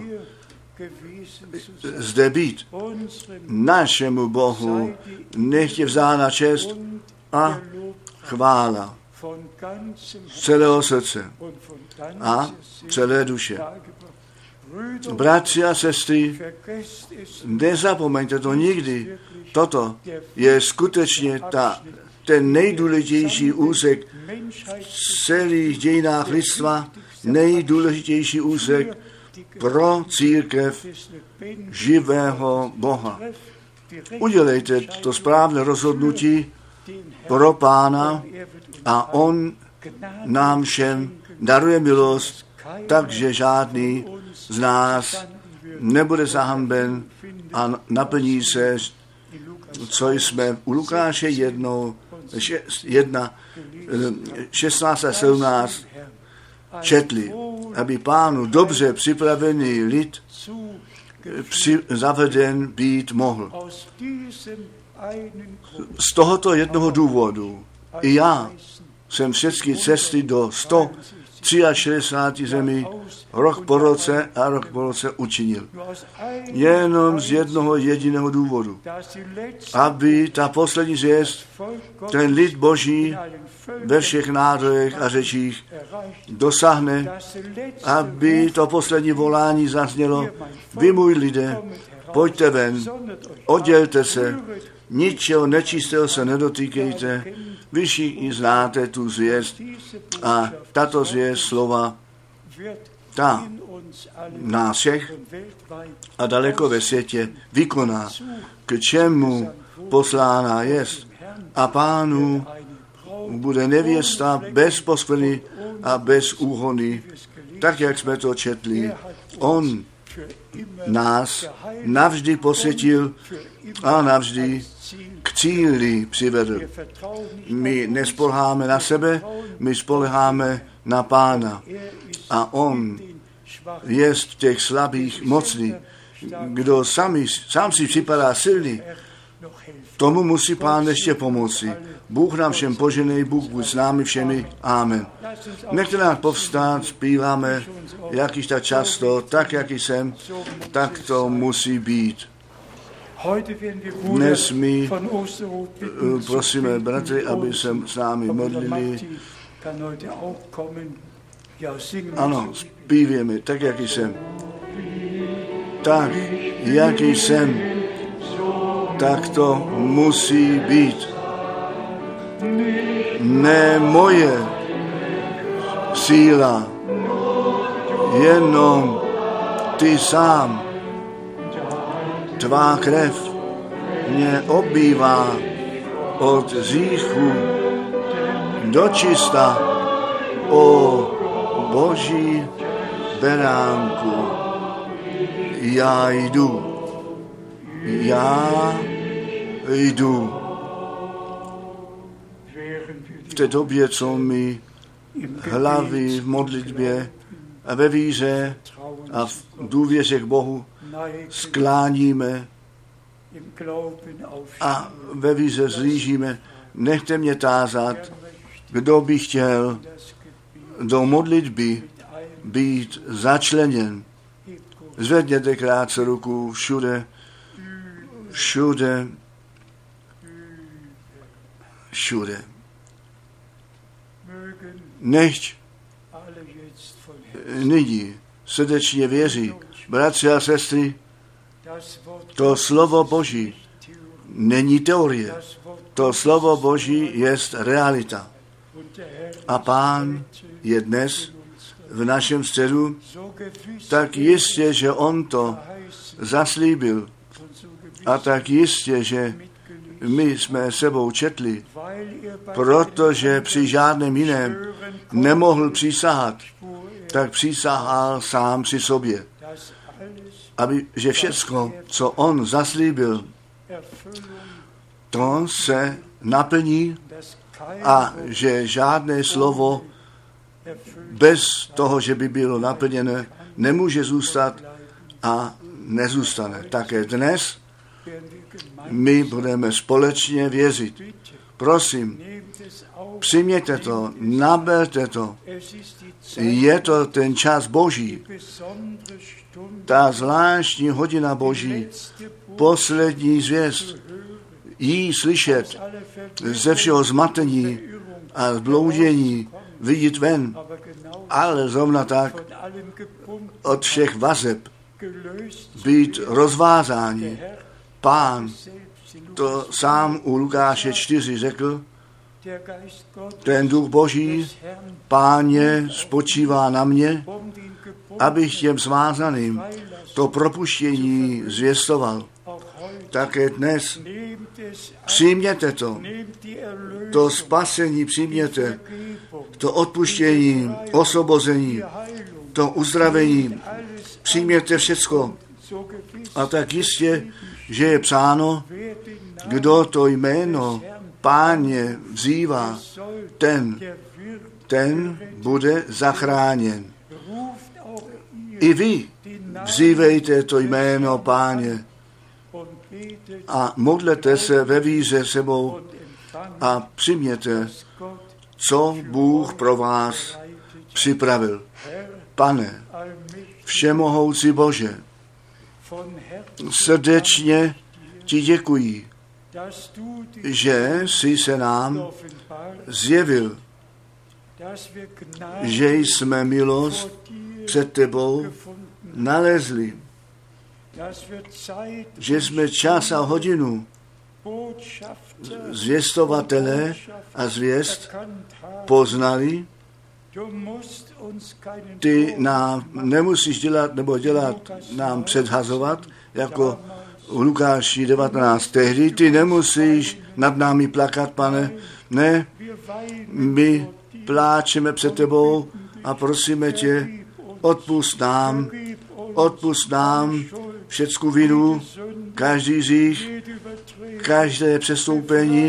zde být. Našemu Bohu nech je vzána čest a chvála z celého srdce a celé duše. Bratři a sestry, nezapomeňte to nikdy. Toto je skutečně ta, ten nejdůležitější úsek v celých dějinách lidstva, nejdůležitější úsek pro církev živého Boha. Udělejte to správné rozhodnutí pro Pána a on nám všem daruje milost, takže žádný z nás nebude zahanben a naplní se, co jsme u Lukáše jednou, jedna, šestnáct a sedmnáct četli, aby Pánu dobře připravený lid při, zaveden být mohl. Z tohoto jednoho důvodu i já jsem všechny cesty do sto šedesát tři zemí rok po roce a rok po roce učinil. Jenom z jednoho jediného důvodu. Aby ta poslední zvěst, ten lid Boží ve všech národech a řečích dosáhne, aby to poslední volání zaznělo. Vy, můj lidé, pojďte ven, oddělte se, ničeho nečistého se nedotýkejte, vy všichni znáte tu zvěst a tato zvěst slova, ta nás všech a daleko ve světě vykoná, k čemu poslána jest. A Pánu bude nevěsta bez poskvrny a bez úhony, tak jak jsme to četli. On nás navždy posvětil a navždy k cíli přivedl. My nespoléháme na sebe, my spoléháme na Pána. A on jest v těch slabých mocný. Kdo sami, sám si připadá silný, tomu musí Pán ještě pomoci. Bůh nám všem poženej, Bůh buď s námi všemi. Amen. Nechte nás povstát, zpíváme, jak již tak často, tak, jak jsem, tak to musí být. Dnes my prosíme bratry, aby se s námi modlili. Ano, zpíváme, tak, jak jsem. Tak, jak jsem, tak to musí být. Ne moje síla, jenom ty sám. Tvá krev mě obývá od hříchu do čista, o Boží beránku. Já jdu, já jdu. V té době, co mi hlavy v modlitbě a ve víře a v důvěře k Bohu skláníme a ve víře zlížíme, nechte mě tázat, kdo by chtěl do modlitby být začleněn. Zvedněte krátce ruku všude, všude, všude. Nechť nyní srdečně věří, bratři a sestry, to slovo Boží není teorie, to slovo Boží jest realita. A Pán je dnes v našem středu, tak jistě, že on to zaslíbil a tak jistě, že my jsme sebou četli, protože při žádném jiném nemohl přísahat, tak přísahal sám při sobě, aby, že všecko, co on zaslíbil, to se naplní a že žádné slovo bez toho, že by bylo naplněné, nemůže zůstat a nezůstane. Také dnes my budeme společně věřit. Prosím, přijměte to, naberte to. Je to ten čas Boží, ta zvláštní hodina Boží, poslední zvěst, jí slyšet ze všeho zmatení a zbloudění, vidět ven, ale zrovna tak od všech vazeb být rozvázáni. Pán to sám u Lukáše čtyři řekl, ten duch Boží, Páně, spočívá na mě, abych těm svázaným to propuštění zvěstoval. Také dnes přijměte to, to spasení přijměte, to odpuštění, osvobození, to uzdravení, přijměte všecko. A tak jistě, že je psáno, kdo to jméno Páně vzývá, ten, ten bude zachráněn. I vy vzývejte to jméno Páně a modlete se ve víře sebou a přijměte, co Bůh pro vás připravil. Pane, všemohoucí Bože, srdečně ti děkuji, že jsi se nám zjevil, že jsme milost před tebou nalezli, že jsme čas a hodinu zvěstovatele a zvěst poznali. Ty nám nemusíš dělat nebo dělat nám předhazovat, jako u Lukáši devatenáct. Tehdy ty nemusíš nad námi plakat, Pane. Ne, my pláčeme před tebou a prosíme tě, odpusť nám, odpusť nám všecku vinu, každý hřích, každé přestoupení,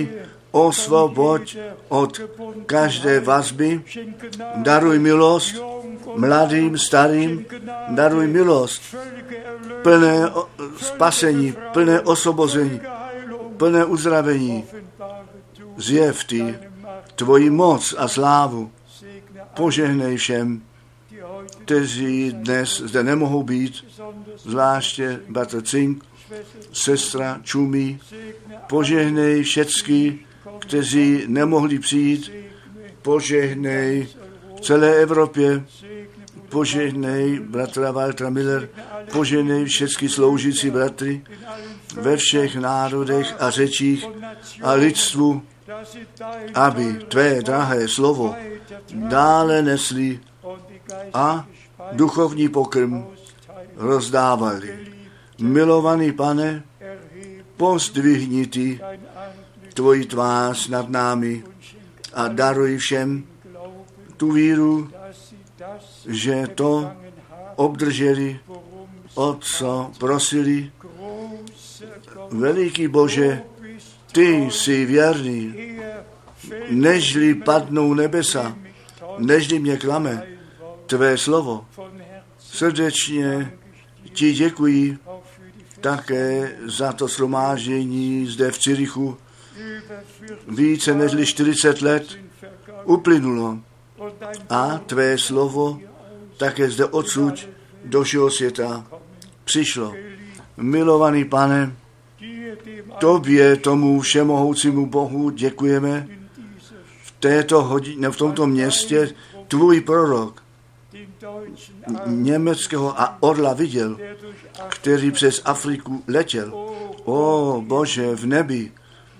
osvoboď od každé vazby, daruj milost mladým, starým, daruj milost, plné spasení, plné osvobození, plné uzdravení. Zjev ty tvoji moc a slávu. Požehnej všem, kteří dnes zde nemohou být, zvláště bratr Cink, sestra Čumí. Požehnej všecky, kteří nemohli přijít. Požehnej v celé Evropě. Požehnej bratra Waltera Miller. Požehnej všechny sloužící bratry ve všech národech a řečích a lidstvu, aby tvé drahé slovo dále nesli a duchovní pokrm rozdávali. Milovaný Pane, pozdvihni ty tvoji tvář nad námi a daruj všem tu víru, že to obdrželi, o co prosili. Veliký Bože, ty jsi věrný, nežli padnou nebesa, nežli mě klame tvé slovo. Srdečně ti děkuji také za to shromáždění zde v Cirichu. Více než čtyřicet let uplynulo a tvé slovo také zde odsud do všeho světa přišlo. Milovaný Pane, tobě, tomu všemohoucímu Bohu, děkujeme v této hodině, v tomto městě. Tvůj prorok německého a orla viděl, který přes Afriku letěl. O Bože, v nebi,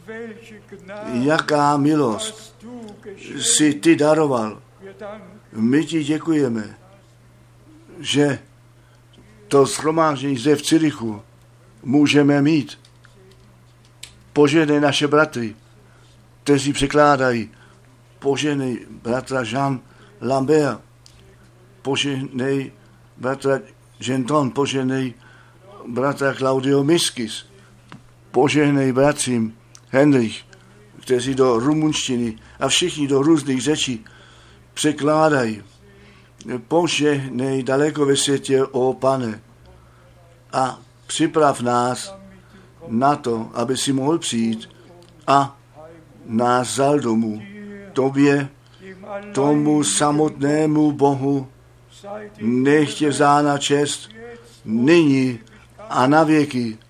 jaká milost si ty daroval. My ti děkujeme, že to shromáždění zde v Cirichu můžeme mít. Požehnej naše bratry, kteří překládají. Požehnej bratra Jean Lambert, požehnej bratra Genton, požehnej bratra Claudio Miskis, požehnej bratřím Henrich, kteří do rumunštiny a všichni do různých řečí překládají. Požehnej daleko ve světě, o Pane, a připrav nás na to, aby si mohl přijít a nás vzal domů. Tobě, tomu samotnému Bohu, nech tě vzána čest nyní a na věky.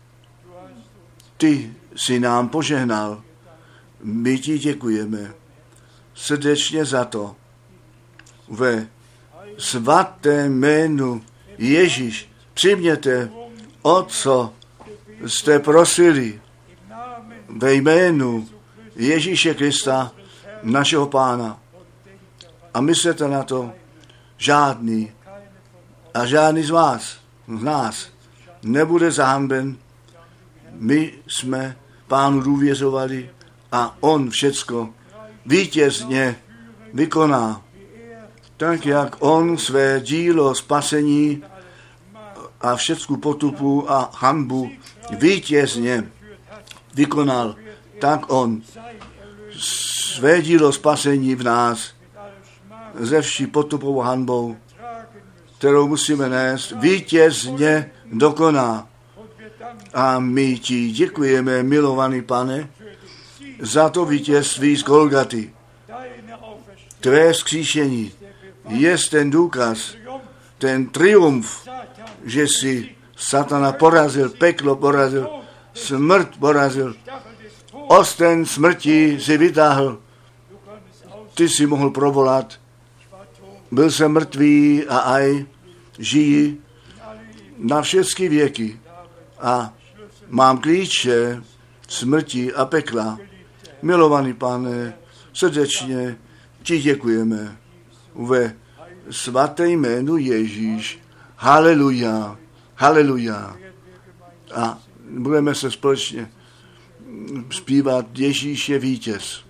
Ty jsi nám požehnal. My ti děkujeme srdečně za to. Ve svatém jménu Ježíš, přijměte, o co jste prosili, ve jménu Ježíše Krista, našeho Pána. A myslete na to, žádný a žádný z vás, z nás, nebude zahanben. My jsme Pánu důvěřovali a on všecko vítězně vykoná. Tak, jak on své dílo spasení a všecku potupu a hanbu vítězně vykonal, tak on své dílo spasení v nás ze vší potupou hanbou, kterou musíme nést, vítězně dokoná. A my ti děkujeme, milovaný Pane, za to vítězství z Golgaty. Tvé vzkříšení je ten důkaz, ten triumf, že si Satana porazil, peklo porazil, smrt porazil, osten smrti si vytáhl. Ty si mohl provolat, byl jsem mrtvý a aj žijí na všechny věky a mám klíče smrti a pekla. Milovaný Pane, srdečně ti děkujeme ve svaté jménu Ježíš. Haleluja, haleluja. A budeme se společně zpívat Ježíš je vítěz.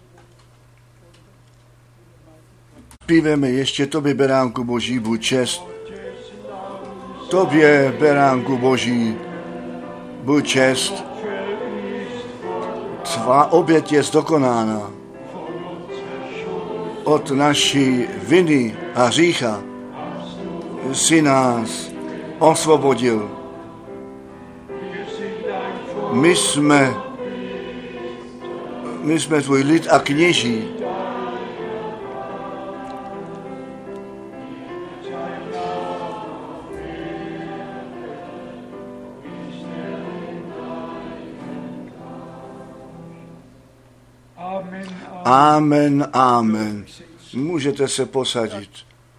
Zpíveme ještě tobě, beránku Boží, buď čest. Tobě, beránku Boží, buď čest. Tvá oběť je zdokonána. Od naší viny a hřícha si nás osvobodil. My jsme, my jsme tvůj lid a kněží. Amen, amen. Můžete se posadit.